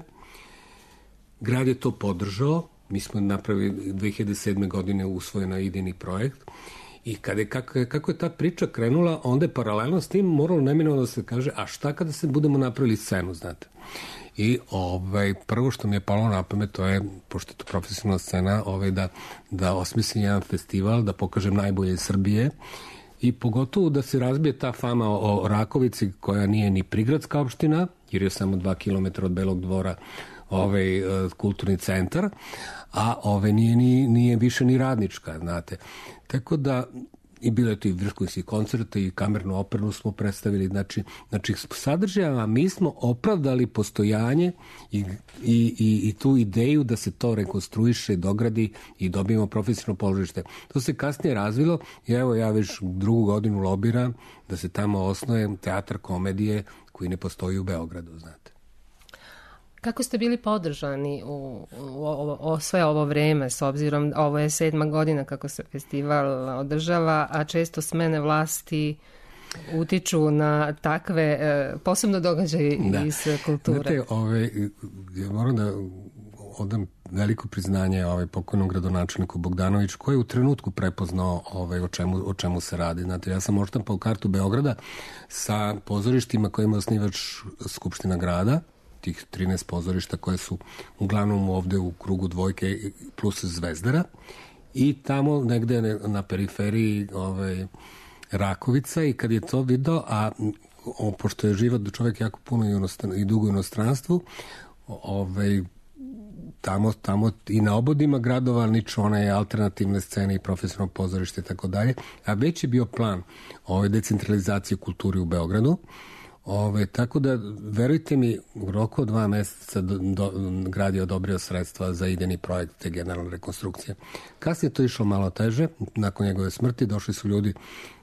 [SPEAKER 12] Grad je to podržao, mi smo napravili dve hiljade sedme. godine usvojena idejni projekt i kada je, kako, je, kako je ta priča krenula, onda je paralelno s tim moralo neminovno da se kaže, a šta kada se budemo napravili scenu, znate? I ovaj, prvo što mi je palo na pamet, to je, pošto je to profesionalna scena, ovaj, da, da osmislim jedan festival, da pokažem najbolje iz Srbije i pogotovo da se razbije ta fama o Rakovici koja nije ni prigradska opština, jer je samo dva kilometra od Belog Dvora ovaj, kulturni centar, a ovaj, nije, nije, nije više ni radnička, znate. Tako da i bilo je to i vrhunski koncerta i kamernu opernu smo predstavili, znači, znači sadržajama mi smo opravdali postojanje i, i, i, i tu ideju da se to rekonstruiše, dogradi i dobijemo profesionalno položište. To se kasnije razvilo i evo ja već drugu godinu lobiram da se tamo osnuje teatar komedije koji ne postoji u Beogradu, znate.
[SPEAKER 6] Kako ste bili podržani u, u, u, u sve ovo vreme, s obzirom ovo je sedma godina kako se festival održava, a često smene vlasti utiču na takve, posebno događaje da. iz kulture?
[SPEAKER 12] Znate, ove, ja moram da odam veliko priznanje ovaj, pokojnom gradonačelniku Bogdanoviću, koji je u trenutku prepoznao ovaj, o, čemu, o čemu se radi. Znate, ja sam odštampao kartu Beograda sa pozorištima kojima je osnivač Skupština grada, tih trinaest pozorišta koje su uglavnom ovde u krugu dvojke plus Zvezdara i tamo negde na periferiji ovaj, Rakovica i kad je to video, a o, pošto je život čovjek jako puno i, i dugo u inostranstvu, ovaj, tamo, tamo i na obodima gradova niču one alternativne scene i profesionalno pozorište i tako dalje, a već je bio plan ove decentralizacije kulturi u Beogradu. Ove, tako da, verujte mi, u roku od dva meseca do, do, grad je odobrio sredstva za idejni projekt te generalne rekonstrukcije. Kasnije to išlo malo teže, nakon njegove smrti došli su ljudi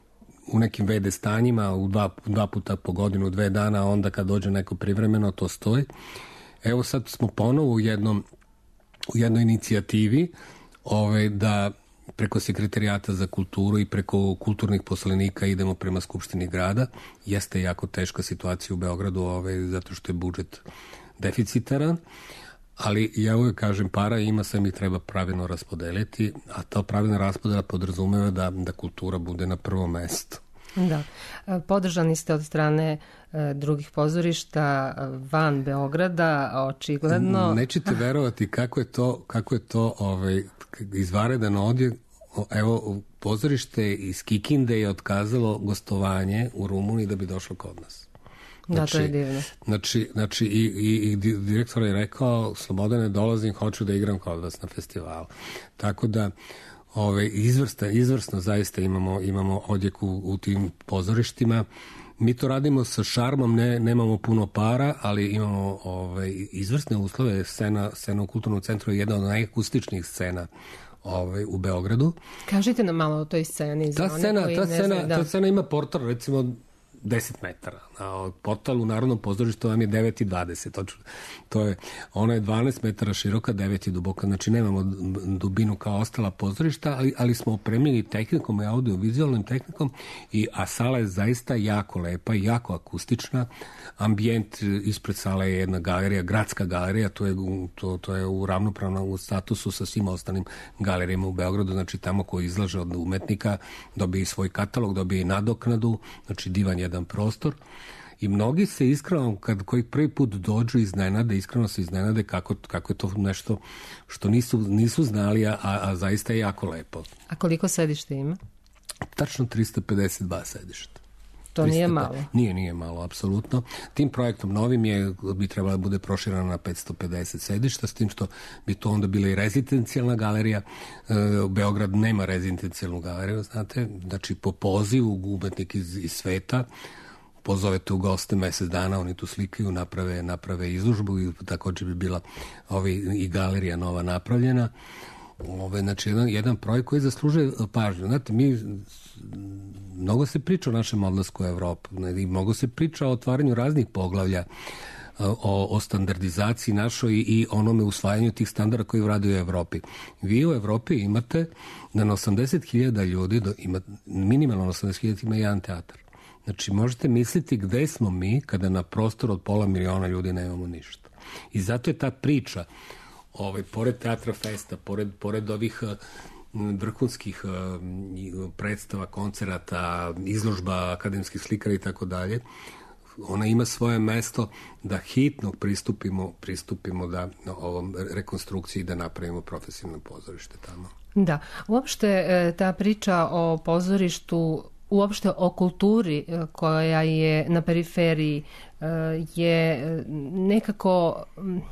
[SPEAKER 12] u nekim vede stanjima, u dva, dva puta po godinu, dve dana, onda kad dođe neko privremeno, to stoji. Evo sad smo ponovo u jednom u jednoj inicijativi ove, da preko sekretarijata za kulturu i preko kulturnih poslanika idemo prema Skupštini grada. Jeste jako teška situacija u Beogradu, ovaj, zato što je budžet deficitaran, ali ja uvijek kažem, para ima, sve mi treba pravilno raspodeliti, a ta pravilna raspodela podrazumeva da, da kultura bude na prvom mestu.
[SPEAKER 6] Da. Podržani ste od strane drugih pozorišta van Beograda, očigledno.
[SPEAKER 12] Nećete verovati kako je to, kako je to ovaj, izvaredan odjek. Evo, pozorište iz Kikinde je otkazalo gostovanje u Rumuniji da bi došlo kod nas.
[SPEAKER 6] Znači, da, to je divno.
[SPEAKER 12] Znači, znači i, i, i direktor je rekao, Slobodane, dolazim, hoću da igram kod vas na festivalu. Tako da, ove, izvrsta, izvrsno zaista imamo, imamo odjek u, u tim pozorištima. Mi to radimo sa šarmom, ne, nemamo puno para, ali imamo ove, izvrsne uslove. Scena, scena u kulturnom centru je jedna od najakustičnijih scena Ovaj, u Beogradu.
[SPEAKER 6] Kažite nam malo o toj sceni.
[SPEAKER 12] Ta scena, ta, scena, da. ta scena ima portal recimo deset metara. A portal u Narodnom pozorištu vam je devet i dvadeset. To je, ona je dvanaest metara široka, devet je duboka. Znači nemamo dubinu kao ostala pozorišta, ali, ali smo opremljeni tehnikom i audiovizualnim tehnikom, i, a sala je zaista jako lepa i jako akustična. Ambijent ispred sale je jedna galerija, gradska galerija, to je, to, to je u ravnopravnom statusu sa svim ostalim galerijama u Beogradu, znači tamo ko izlaže od umetnika dobije svoj katalog, dobije i nadoknadu, znači divan jedan prostor. I mnogi se iskreno, kad koji prvi put dođu iznenade, iskreno se iznenade kako, kako je to nešto što nisu, nisu znali, a, a zaista je jako lepo.
[SPEAKER 6] A koliko sedište ima?
[SPEAKER 12] Tačno tristo pedeset dva sedišta.
[SPEAKER 6] To nije malo.
[SPEAKER 12] Nije, nije malo, apsolutno. Tim projektom novim je, bi trebala da bude proširana na petsto pedeset sedišta, s tim što bi to onda bila i rezidencijalna galerija. E, Beograd nema rezidencijalnu galeriju, znate, znači po pozivu umetnik iz, iz sveta pozovete u goste mesec dana, oni tu slikaju, naprave, naprave izložbu i također bi bila ovi, i galerija nova napravljena. Ove, znači, jedan, jedan projekt koji zaslužuje pažnju. Znate, mi mnogo se priča o našem odlasku u Evropu i mnogo se priča o otvaranju raznih poglavlja, o, o standardizaciji našoj i onome usvajanju tih standarda koji vladuju u Evropi. Vi u Evropi imate da na osamdeset hiljada ljudi, ima, minimalno osamdeset hiljada ima jedan teatar. Znači, možete misliti gde smo mi kada na prostoru od pola miliona ljudi nemamo ništa. I zato je ta priča, ovaj, pored Teatra Festa, pored, pored ovih vrhunskih predstava, koncerata, izložba akademskih slikara i tako dalje, ona ima svoje mesto da hitno pristupimo, pristupimo da ovom rekonstrukciji da napravimo profesionalno pozorište tamo.
[SPEAKER 6] Da, uopšte ta priča o pozorištu, uopšte o kulturi koja je na periferiji je nekako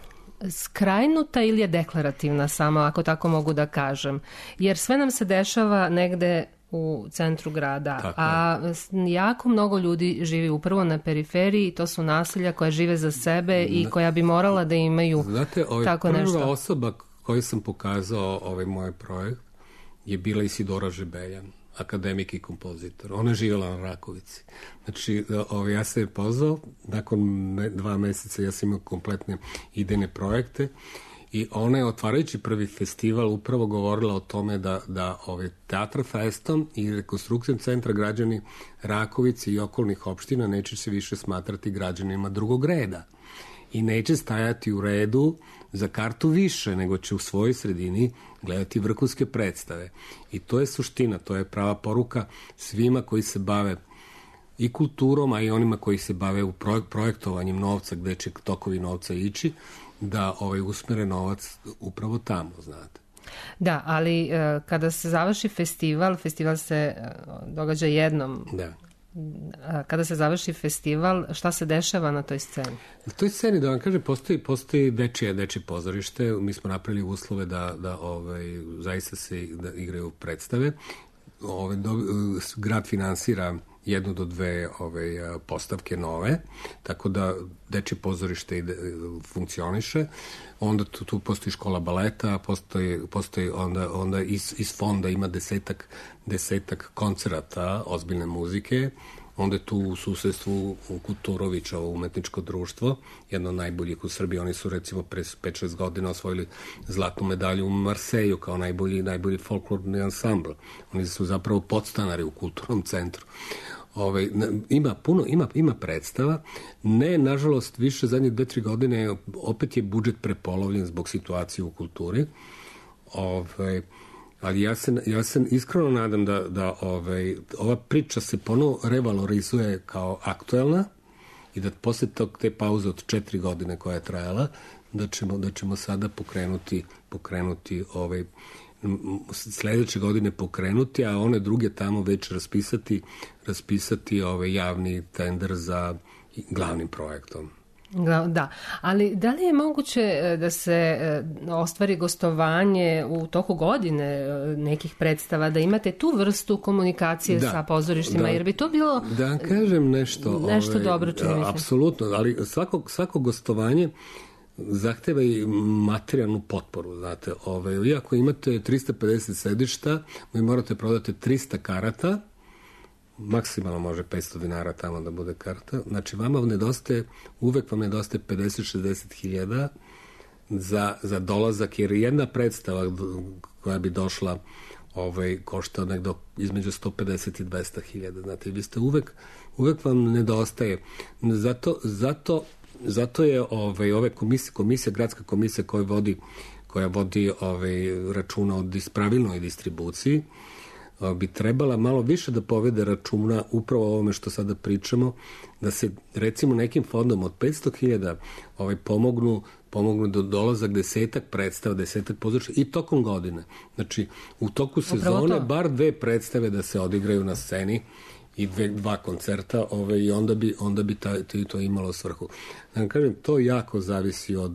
[SPEAKER 6] skrajnuta ili je deklarativna samo, ako tako mogu da kažem. Jer sve nam se dešava negde u centru grada, tako, a jako mnogo ljudi živi upravo na periferiji, to su naselja koja žive za sebe i koja bi morala da imaju Znate, ovaj tako nešto.
[SPEAKER 12] Prva osoba koju sam pokazao ovaj moj projekt je bila Isidora Žebeljan, akademik i kompozitor. Ona je živjela na Rakovici. Znači, ovaj, ja se je pozvao, nakon dva meseca ja sam imao kompletne idejne projekte i ona je, otvarajući prvi festival, upravo govorila o tome da, da ovaj, Teatr Festom i rekonstrukcijom centra građani Rakovice i okolnih opština neće se više smatrati građanima drugog reda i neće stajati u redu za kartu više, nego će u svojoj sredini gledati vrhunske predstave. I to je suština, to je prava poruka svima koji se bave i kulturom, a i onima koji se bave u projektovanjem novca, gde će tokovi novca ići, da ovaj usmere novac upravo tamo, znate.
[SPEAKER 6] Da, ali kada se završi festival, festival se događa jednom.
[SPEAKER 12] Da.
[SPEAKER 6] Kada se završi festival, šta se dešava na toj sceni?
[SPEAKER 12] Na toj sceni, da vam kažem, postoji, postoji dečije, dečije pozorište. Mi smo napravili uslove da, da ovaj, zaista se da igraju predstave. Ovaj, do, grad finansira jednu do dve ovaj, postavke nove, tako da dečje pozorište ide, funkcioniše. Onda tu, tu postoji škola baleta, postoji, postoji onda, onda iz, iz fonda ima desetak, desetak koncerata ozbiljne muzike. Onda je tu u susedstvu u Kulturovića, umetničko društvo, jedno od najboljih u Srbiji. Oni su recimo pre pet šest godina osvojili zlatnu medalju u Marseju kao najbolji, najbolji folklorni ansambl. Oni su zapravo podstanari u kulturnom centru. Ove, ima puno, ima, ima predstava. Ne, nažalost, više zadnje dve, tri godine opet je budžet prepolovljen zbog situacije u kulturi. Ove, ali ja se, ja se iskreno nadam da, da ove, ova priča se ponovo revalorizuje kao aktuelna i da posle tog, te pauze od četiri godine koja je trajala, da ćemo, da ćemo sada pokrenuti, pokrenuti ovaj, sledeće godine pokrenuti, a one druge tamo već raspisati, raspisati ovaj javni tender za glavnim projektom.
[SPEAKER 6] Da, ali da li je moguće da se ostvari gostovanje u toku godine nekih predstava, da imate tu vrstu komunikacije da, sa pozorištima, da, jer bi to bilo
[SPEAKER 12] da kažem nešto,
[SPEAKER 6] nešto
[SPEAKER 12] ovaj,
[SPEAKER 6] dobro, čini mi se.
[SPEAKER 12] Apsolutno, ali svako, svako gostovanje zahteva i materijalnu potporu, znate, ovaj, vi ako imate trista pedeset sedišta, vi morate prodati trista karata, maksimalno može petsto dinara tamo da bude karta, znači vama nedostaje, uvek vam nedostaje pedeset šezdeset hiljada za, za dolazak, jer jedna predstava koja bi došla ovaj, košta nekdo između sto pedeset i dvesta hiljada, znate, vi ste uvek, uvek vam nedostaje, zato, zato Zato je ovaj, ove komisije, komisija, gradska komisija koja vodi, koja vodi ovaj, računa o pravilnoj distribuciji, bi trebala malo više da povede računa upravo o ovome što sada pričamo, da se recimo nekim fondom od petsto hiljada ovaj, pomognu, pomognu do dolazak desetak predstava, desetak pozorišta i tokom godine. Znači, u toku sezone bar dve predstave da se odigraju na sceni i dve, dva koncerta, ove, i onda bi, onda bi ta, to imalo svrhu. Da vam kažem, to jako zavisi od,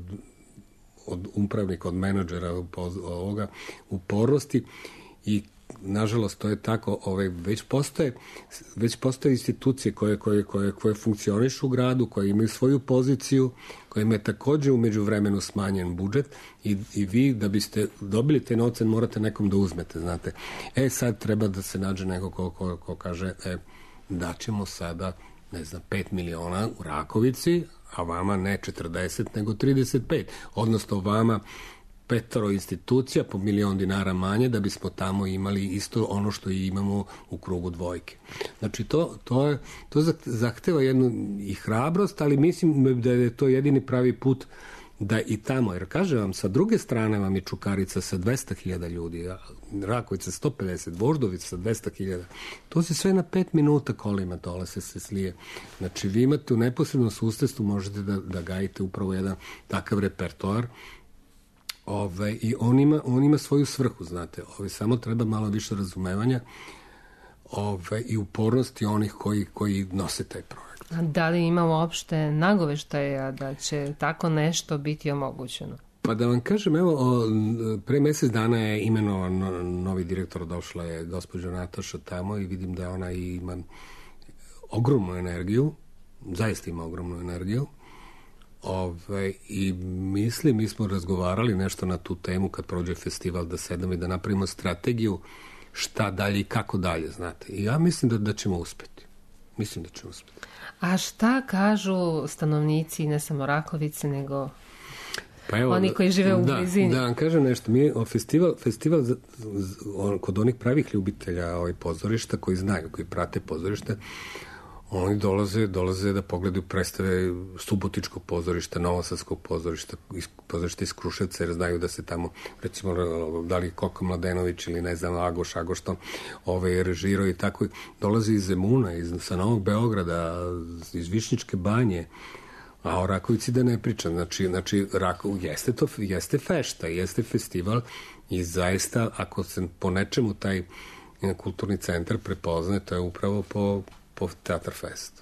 [SPEAKER 12] od upravnika, od menadžera ovoga, upornosti i nažalost to je tako, ove, već postoje već postoje institucije koje, koje, koje, koje funkcionišu u gradu, koje imaju svoju poziciju, koje imaju takođe u međuvremenu smanjen budžet i, i vi da biste dobili te novce morate nekom da uzmete, znate. E sad treba da se nađe neko ko, ko, ko kaže e, daćemo sada ne znam, pet miliona u Rakovici, a vama ne četrdeset nego trideset pet, odnosno vama petoro institucija po milion dinara manje da bismo tamo imali isto ono što i imamo u krugu dvojke. Znači to, to, je, to zahteva jednu i hrabrost, ali mislim da je to jedini pravi put da i tamo, jer kažem vam, sa druge strane vam je Čukarica sa dvesta hiljada ljudi, Rakovica sto pedeset, Voždovica sa dvesta hiljada. To se sve na pet minuta kolima dole se, se slije. Znači, vi imate u neposrednom susjedstvu, možete da, da gajite upravo jedan takav repertoar. Ove, I on ima, on ima svoju svrhu, znate. Ove, samo treba malo više razumevanja ove, i upornosti onih koji, koji nose taj projekt.
[SPEAKER 6] A da li ima uopšte nagoveštaja da će tako nešto biti omogućeno?
[SPEAKER 12] Pa da vam kažem, evo, pre mjesec dana je imenovan novi direktor, došla je gospođa Nataša tamo i vidim da ona ima ogromnu energiju, zaista ima ogromnu energiju. Ove, I mislim, mi smo razgovarali nešto na tu temu kad prođe festival, da sedemo i da napravimo strategiju šta dalje i kako dalje, znate. I ja mislim da, da ćemo uspjeti. Mislim da ćemo uspjeti.
[SPEAKER 6] A šta kažu stanovnici, ne samo Rakovice, nego
[SPEAKER 12] pa evo,
[SPEAKER 6] oni koji žive u
[SPEAKER 12] da,
[SPEAKER 6] blizini?
[SPEAKER 12] Da vam kažem nešto. Mi, o festival, festival z, z, on, kod onih pravih ljubitelja ovaj, pozorišta, koji znaju, koji prate pozorište, oni dolaze, dolaze da pogledaju predstave Subotičkog pozorišta, Novosadskog pozorišta, iz, pozorišta iz Kruševca, jer znaju da se tamo, recimo, da li Koko Mladenović ili ne znam, Agoš, Agoš to ove, režirao i tako. Dolaze iz Zemuna, iz, sa Novog Beograda, iz Višnjičke banje, a o Rakovici da ne pričam. Znači, znači Rakov, jeste to, jeste fešta, jeste festival i zaista, ako se po nečemu taj kulturni centar prepozne, to je upravo po po Teatar Festu.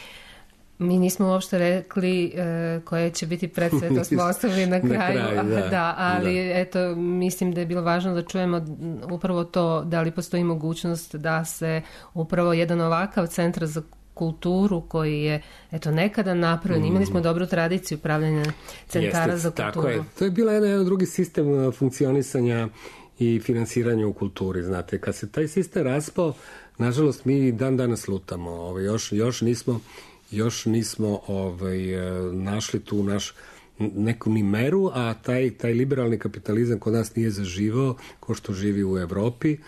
[SPEAKER 6] Mi nismo uopšte rekli e, koje će biti predstave, to smo ostavili na kraju. Na kraju da, da, ali da. Eto, mislim da je bilo važno da čujemo upravo to, da li postoji mogućnost da se upravo jedan ovakav centar za kulturu koji je eto nekada napravljen, mm. imali smo dobru tradiciju pravljanja centara Jeste, za kulturu.
[SPEAKER 12] Tako je. To je bila jedan, jedan drugi sistem funkcionisanja i finansiranja u kulturi, znate. Kad se taj sistem raspao, nažalost, mi dan danas lutamo. Ovaj, još, još nismo, još nismo ovaj, našli tu naš neku ni meru, a taj, taj liberalni kapitalizam kod nas nije zaživao ko što živi u Evropi.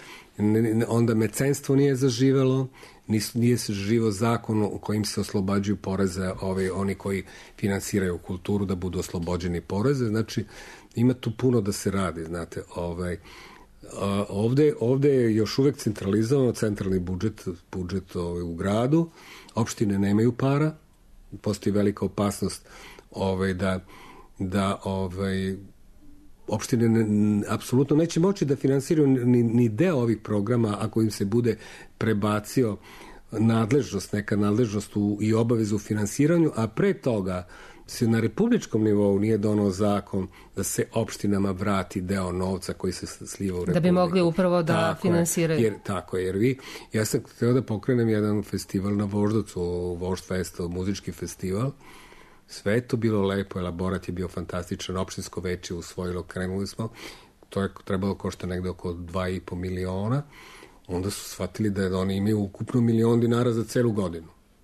[SPEAKER 12] Onda mecenstvo nije zaživelo, nije se zaživao zakon u kojim se oslobađaju poreze ovaj, oni koji finansiraju kulturu da budu oslobođeni poreze. Znači, ima tu puno da se radi, znate, ovaj, a, ovde, ovde je još uvek centralizovano centralni budžet, budžet ovaj, u gradu, opštine nemaju para, postoji velika opasnost ovaj, da, da ovaj, opštine ne, apsolutno neće moći da finansiraju ni, ni deo ovih programa ako im se bude prebacio nadležnost, neka nadležnost u, i obavezu u finansiranju, a pre toga se na republičkom nivou nije donao zakon da se opštinama vrati deo novca koji se sliva u Republiku.
[SPEAKER 6] Da bi mogli upravo da tako finansiraju.
[SPEAKER 12] Jer, tako je, jer vi, ja sam htio da pokrenem jedan festival na Voždovcu, Voždfest, muzički festival. Sve je to bilo lepo, elaborat je bio fantastičan, opštinsko veće usvojilo, krenuli smo, to je trebalo košta negde oko dva i po miliona, onda su shvatili da oni imaju ukupno milion dinara za celu godinu.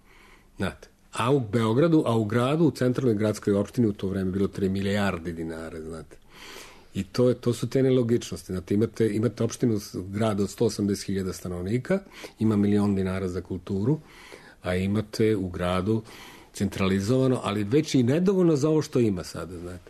[SPEAKER 12] Znate. A u Beogradu, a u gradu, u centralnoj gradskoj opštini u to vreme bilo tri milijarde dinara, znate. I to, je, to su te nelogičnosti. Znate, imate, imate opštinu grada od sto osamdeset hiljada stanovnika, ima milion dinara za kulturu, a imate u gradu centralizovano, ali već i nedovoljno za ovo što ima sada, znate.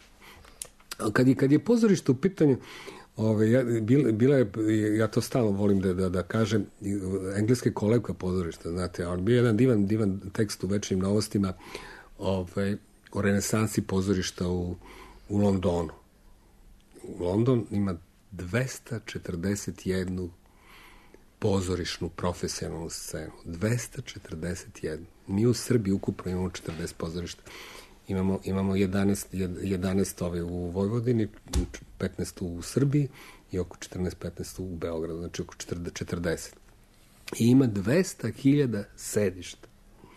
[SPEAKER 12] Kad je, kad je pozorište u pitanju, ove, ja, bila, bila je, ja to stalno volim da, da, da kažem, engleske kolevka pozorišta, znate, on bio jedan divan, divan tekst u Večnim novostima ove, o renesansi pozorišta u, u Londonu. London ima dvesta četrdeset jednu pozorišnu profesionalnu scenu. dvesta četrdeset jedna. Mi u Srbiji ukupno imamo četrdeset pozorišta. Imamo, imamo jedanaest, jedanaest ove u Vojvodini, petnaest u Srbiji i oko četrnaest petnaest u Beogradu, znači oko četrdeset. I ima dvesta hiljada sedišta.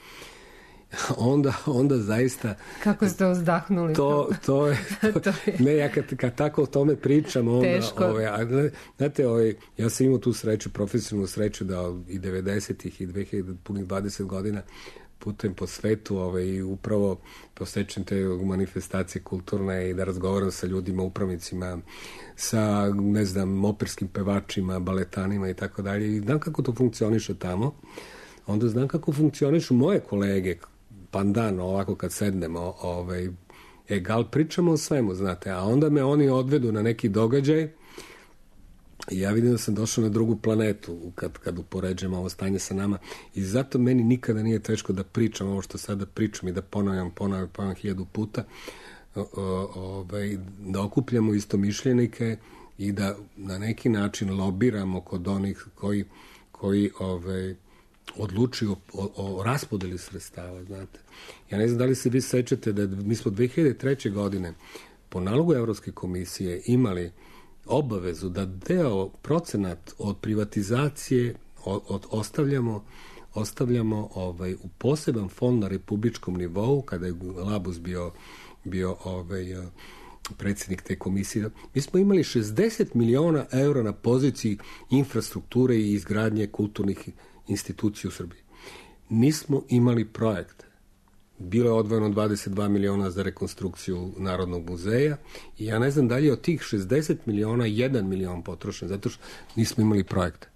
[SPEAKER 12] Onda, onda zaista...
[SPEAKER 6] Kako ste uzdahnuli?
[SPEAKER 12] To, to je... To, to je. Ne, ja kad, kad tako o tome pričam, onda...
[SPEAKER 6] Teško.
[SPEAKER 12] Ove, znate, ove, ja sam imao tu sreću, profesionalnu sreću da i devedesetih i dve hiljade, punih dvadeset godina putujem po svetu ovaj, i upravo posjećam te manifestacije kulturne i da razgovaram sa ljudima, upravnicima, sa, ne znam, operskim pevačima, baletanima i tako dalje. I znam kako to funkcioniše tamo. Onda znam kako funkcionišu moje kolege, pandan, ovako kad sednemo, ovaj, E, gal pričamo o svemu, znate, a onda me oni odvedu na neki događaj i ja vidim da sam došao na drugu planetu kad, kad upoređujem ovo stanje sa nama i zato meni nikada nije teško da pričam ovo što sada pričam i da ponavljam, ponavljam, ponavljam hiljadu puta, o, o, ovaj, da okupljamo istomišljenike i da na neki način lobiramo kod onih koji, koji ovaj, odlučuju o, o raspodeli sredstava, znate. Ja ne znam da li se vi sećate da mi smo dve hiljade treće. godine po nalogu Evropske komisije imali obavezu da deo procenat od privatizacije od, od, ostavljamo, ostavljamo ovaj, u poseban fond na republičkom nivou, kada je Labus bio, bio ovaj, predsjednik te komisije. Mi smo imali šezdeset miliona eura na poziciji infrastrukture i izgradnje kulturnih institucija u Srbiji. Nismo imali projekte. Bilo je odvojeno dvadeset dva miliona za rekonstrukciju Narodnog muzeja i ja ne znam da li je od tih šezdeset miliona jedan milion potrošen, zato što nismo imali projekte.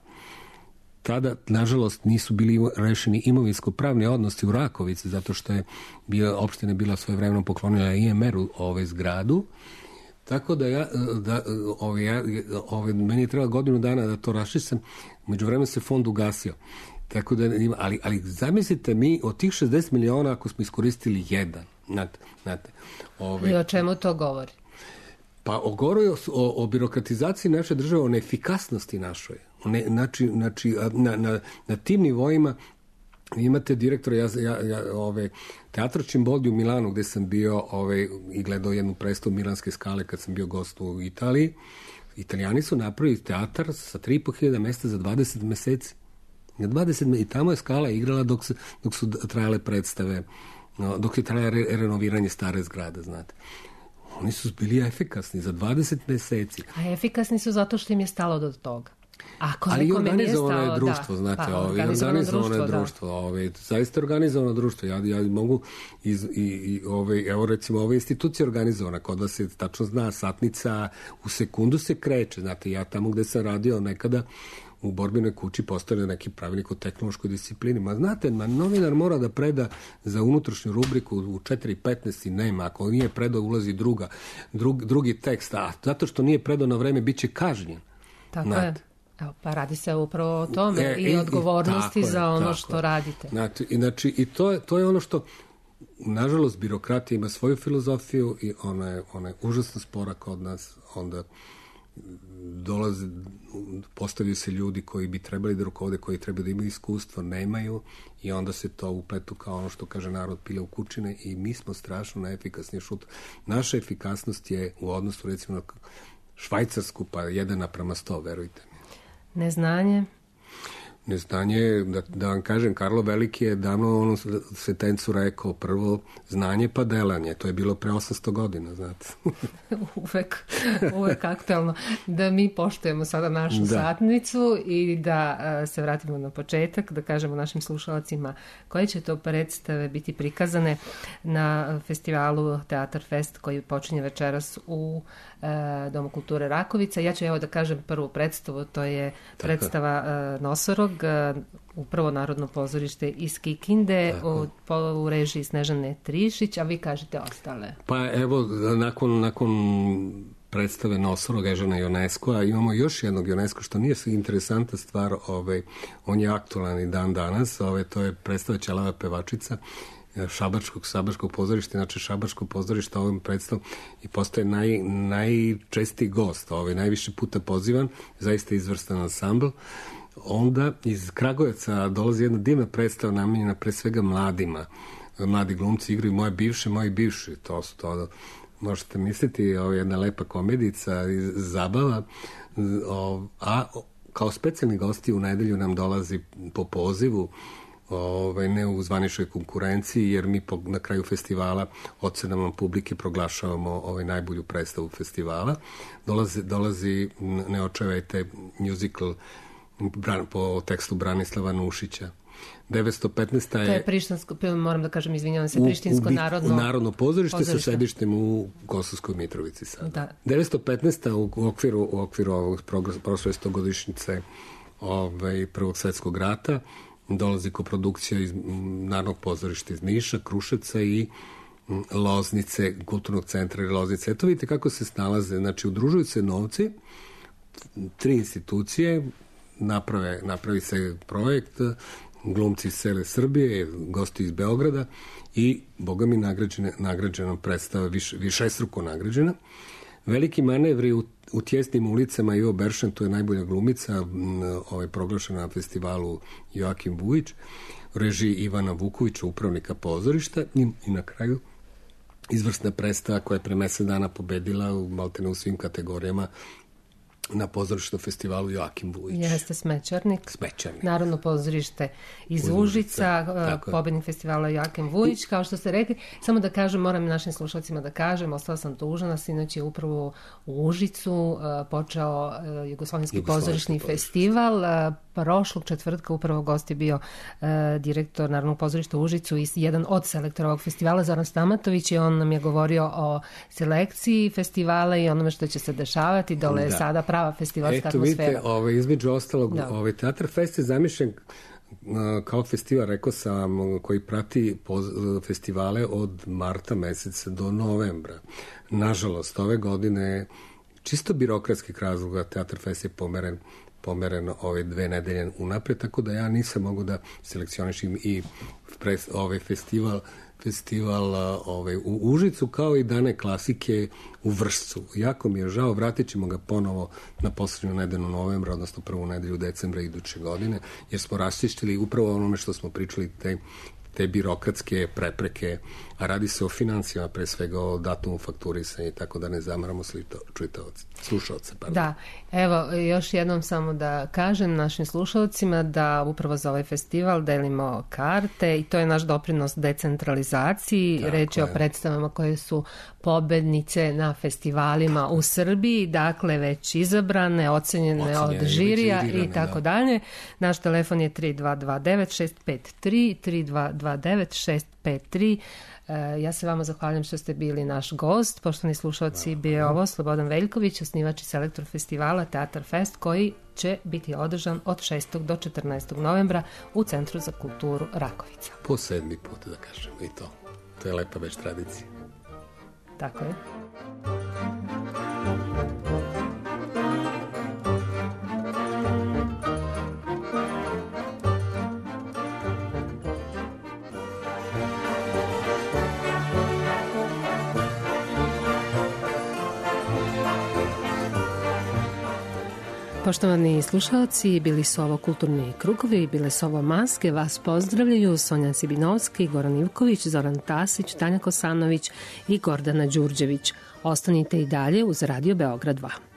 [SPEAKER 12] Tada, nažalost, nisu bili rešeni imovinsko-pravni odnosi u Rakovici, zato što je bila, opština bila svojevremeno poklonila I M R-u ovaj zgradu. Tako da ja, da, ovaj, ja ovaj, meni je trebalo godinu dana da to raščistim, među vremenu se fond ugasio. Tako da, ali, ali zamislite mi od tih šezdeset miliona ako smo iskoristili jedan, znate, znate. Ovaj,
[SPEAKER 6] I o čemu to govori?
[SPEAKER 12] Pa o, o, o birokratizaciji naše države, o neefikasnosti našoj. Ne, znači, znači na, na, na tim nivoima imate direktora, ja, ja, ja, ove, Teatro Cimboldi u Milanu, gde sam bio ove, i gledao jednu predstavu Milanske skale kad sam bio gost u Italiji. Italijani su napravili teatar sa tri i po hiljada mesta za dvadeset meseci. Na dvadeset i tamo je Skala igrala dok, se, dok su trajale predstave, dok je trajalo re, renoviranje stare zgrade, znate. Oni su bili efikasni za dvadeset meseci.
[SPEAKER 6] A efikasni su zato što im je stalo do toga. Ako
[SPEAKER 12] ali i organizovano je društvo, da, znate, pa, ovaj, organizovano je društvo, društvo da. ovaj, zaista organizovano društvo. Ja, ja mogu, iz, i, i, ovaj, evo recimo, ova institucija organizovana, kod vas se tačno zna, satnica u sekundu se kreće, znate, ja tamo gde sam radio nekada, u Borbinoj kući postavlja neki pravilnik o tehnološkoj disciplini. Ma znate, novinar mora da preda za unutrašnju rubriku u četiri petnaest i nema. Ako nije predao, ulazi druga, drug, drugi tekst. A zato što nije predao na vreme, bit će kažnjen.
[SPEAKER 6] Tako znate. Je. Evo, pa radi se upravo o tome e, i odgovornosti i, za ono što je. radite. Znači,
[SPEAKER 12] i, znači, i to, je, to je ono što, nažalost, birokratija ima svoju filozofiju i ona je, ona je užasno spora kod nas. Onda dolaze, postavljaju se ljudi koji bi trebali da rukovode, koji trebaju da imaju iskustvo, nemaju i onda se to upletu kao ono što kaže narod pile u kućine i mi smo strašno neefikasni. Šut. Naša efikasnost je u odnosu recimo na Švajcarsku pa jedan naprama sto, verujte mi.
[SPEAKER 6] Neznanje?
[SPEAKER 12] Neznanje, da, da vam kažem, Karlo Veliki je davno onu sentencu rekao, prvo znanje pa delanje. To je bilo pre osamsto godina, znate.
[SPEAKER 6] uvek, uvek aktualno. Da mi poštujemo sada našu da. satnicu i da a, se vratimo na početak, da kažemo našim slušalacima koje će to predstave biti prikazane na festivalu Teatar Fest koji počinje večeras u a, Domu kulture Rakovica. Ja ću evo da kažem prvu predstavu, to je predstava a, Nosorog, upravo Narodno pozorište iz Kikinde u, po, u režiji Snežane Trišić, a vi kažete ostale.
[SPEAKER 12] Pa evo, nakon, nakon predstave Nosorog, Ežana Ionesco-a imamo još jednog Ionesco, što nije interesantna stvar, ovaj, on je aktualan i dan danas, ovaj, to je predstava Ćelava pevačica Šabačkog, Šabačkog pozorišta, znači Šabačko pozorište ovim predstavom i postaje naj, najčestiji gost, ovaj, najviše puta pozivan, zaista izvrstan ansambl. Onda iz Kragujevca dolazi jedna divna predstava namenjena pre svega mladima. Mladi glumci igraju moje bivše, moji bivši. To su to, možete misliti, ovo je jedna lepa komedica, zabava. A kao specijalni gosti u nedelju nam dolazi po pozivu, ovaj, ne u zvaničnoj konkurenciji, jer mi po, na kraju festivala ocenama publike proglašavamo ovaj, najbolju predstavu festivala. Dolazi, dolazi ne očevajte, musical po tekstu Branislava Nušića. devetsto petnaesta je...
[SPEAKER 6] To je Prištinsko, moram da kažem, izvinjavam se, Prištinsko u, u, narodno...
[SPEAKER 12] Narodno pozorište, pozorište sa sedištem u Kosovskoj Mitrovici sada. Da. devetsto petnaesta u okviru, u okviru ovog prošle stogodišnjice ovaj, Prvog svetskog rata dolazi koprodukcija iz Narodnog pozorišta iz Niša, Kruševca i Loznice, kulturnog centra Loznice. Eto vidite kako se snalaze. Znači, udružuju se novci, tri institucije, naprave, napravi se projekt, glumci iz cele Srbije, gosti iz Beograda i, boga mi, nagrađena, nagrađena predstava, više, višestruko nagrađena. Veliki manevri u, u tjesnim ulicama. Ivo Beršan, to je najbolja glumica, ovaj, proglašena na festivalu Joakim Vujić, režiji Ivana Vukovića, upravnika pozorišta, i, i na kraju izvrsna predstava koja je pre mesec dana pobedila u maltene u svim kategorijama na pozorišnom festivalu Joakim Vujić.
[SPEAKER 6] Jeste Smećarnik.
[SPEAKER 12] Smećarnik.
[SPEAKER 6] Narodno pozorište iz Užica, pobednik festivala Joakim Vujić, kao što ste rekli. Samo da kažem, moram našim slušalcima da kažem, ostala sam tužena, sinoć je upravo u Užicu počeo Jugoslovenski pozorišni festival. Prošlog četvrtka upravo gost je bio direktor Narodnog pozorišta u Užicu i jedan od selektora ovog festivala, Zoran Stamatović, i on nam je govorio o selekciji festivala i onome što će se dešavati. Dole je da. sada prava festivalska
[SPEAKER 12] Eto,
[SPEAKER 6] atmosfera.
[SPEAKER 12] Vidite, ovaj, između ostalog, ovaj, Teatr Fest je zamišljen kao festival, rekao sam, koji prati festivale od marta meseca do novembra. Nažalost, ove godine, čisto birokratskih razloga, Teatr Fest je pomeren pomereno ove dve nedelje unapred, tako da ja nisam mogu da selekcionišim i pres, ovaj festival festival ovaj, u Užicu, kao i Dane klasike u Vršcu. Jako mi je žao, vratit ćemo ga ponovo na poslednju nedelju novembra, odnosno prvu nedelju decembra iduće godine, jer smo raščištili upravo onome što smo pričali, te te birokratske prepreke, a radi se o financijama, pre svega o datumu fakturisanja i tako da ne zamaramo čitaoce, slušaoce. Pardon.
[SPEAKER 6] Da, evo, još jednom samo da kažem našim slušalcima da upravo za ovaj festival delimo karte i to je naš doprinos decentralizaciji. Tako Reč je o predstavama koje su pobednice na festivalima u Srbiji, dakle već izabrane, ocenjene, ocenjene od žirija i tako da. dalje. Naš telefon je tri dva dva devet šest pet tri, tri dva dva devet šest pet tri. Ja se vama zahvaljam što ste bili naš gost. Poštovani slušalci, bio je ovo Slobodan Veljković, osnivač i selektor festivala Teatr Fest, koji će biti održan od šestog do četrnaestog novembra u Centru za kulturu Rakovica.
[SPEAKER 12] Po sedmi put, da kažemo, i to. To je lepa već tradicija.
[SPEAKER 6] Tako je. Poštovani slušalci, bili su ovo Kulturni krugovi, bile su ovo Maske, vas pozdravljaju Sonja Sibinovski, Goran Ivković, Zoran Tasić, Tanja Kosanović i Gordana Đurđević. Ostanite i dalje uz Radio Beograd dva.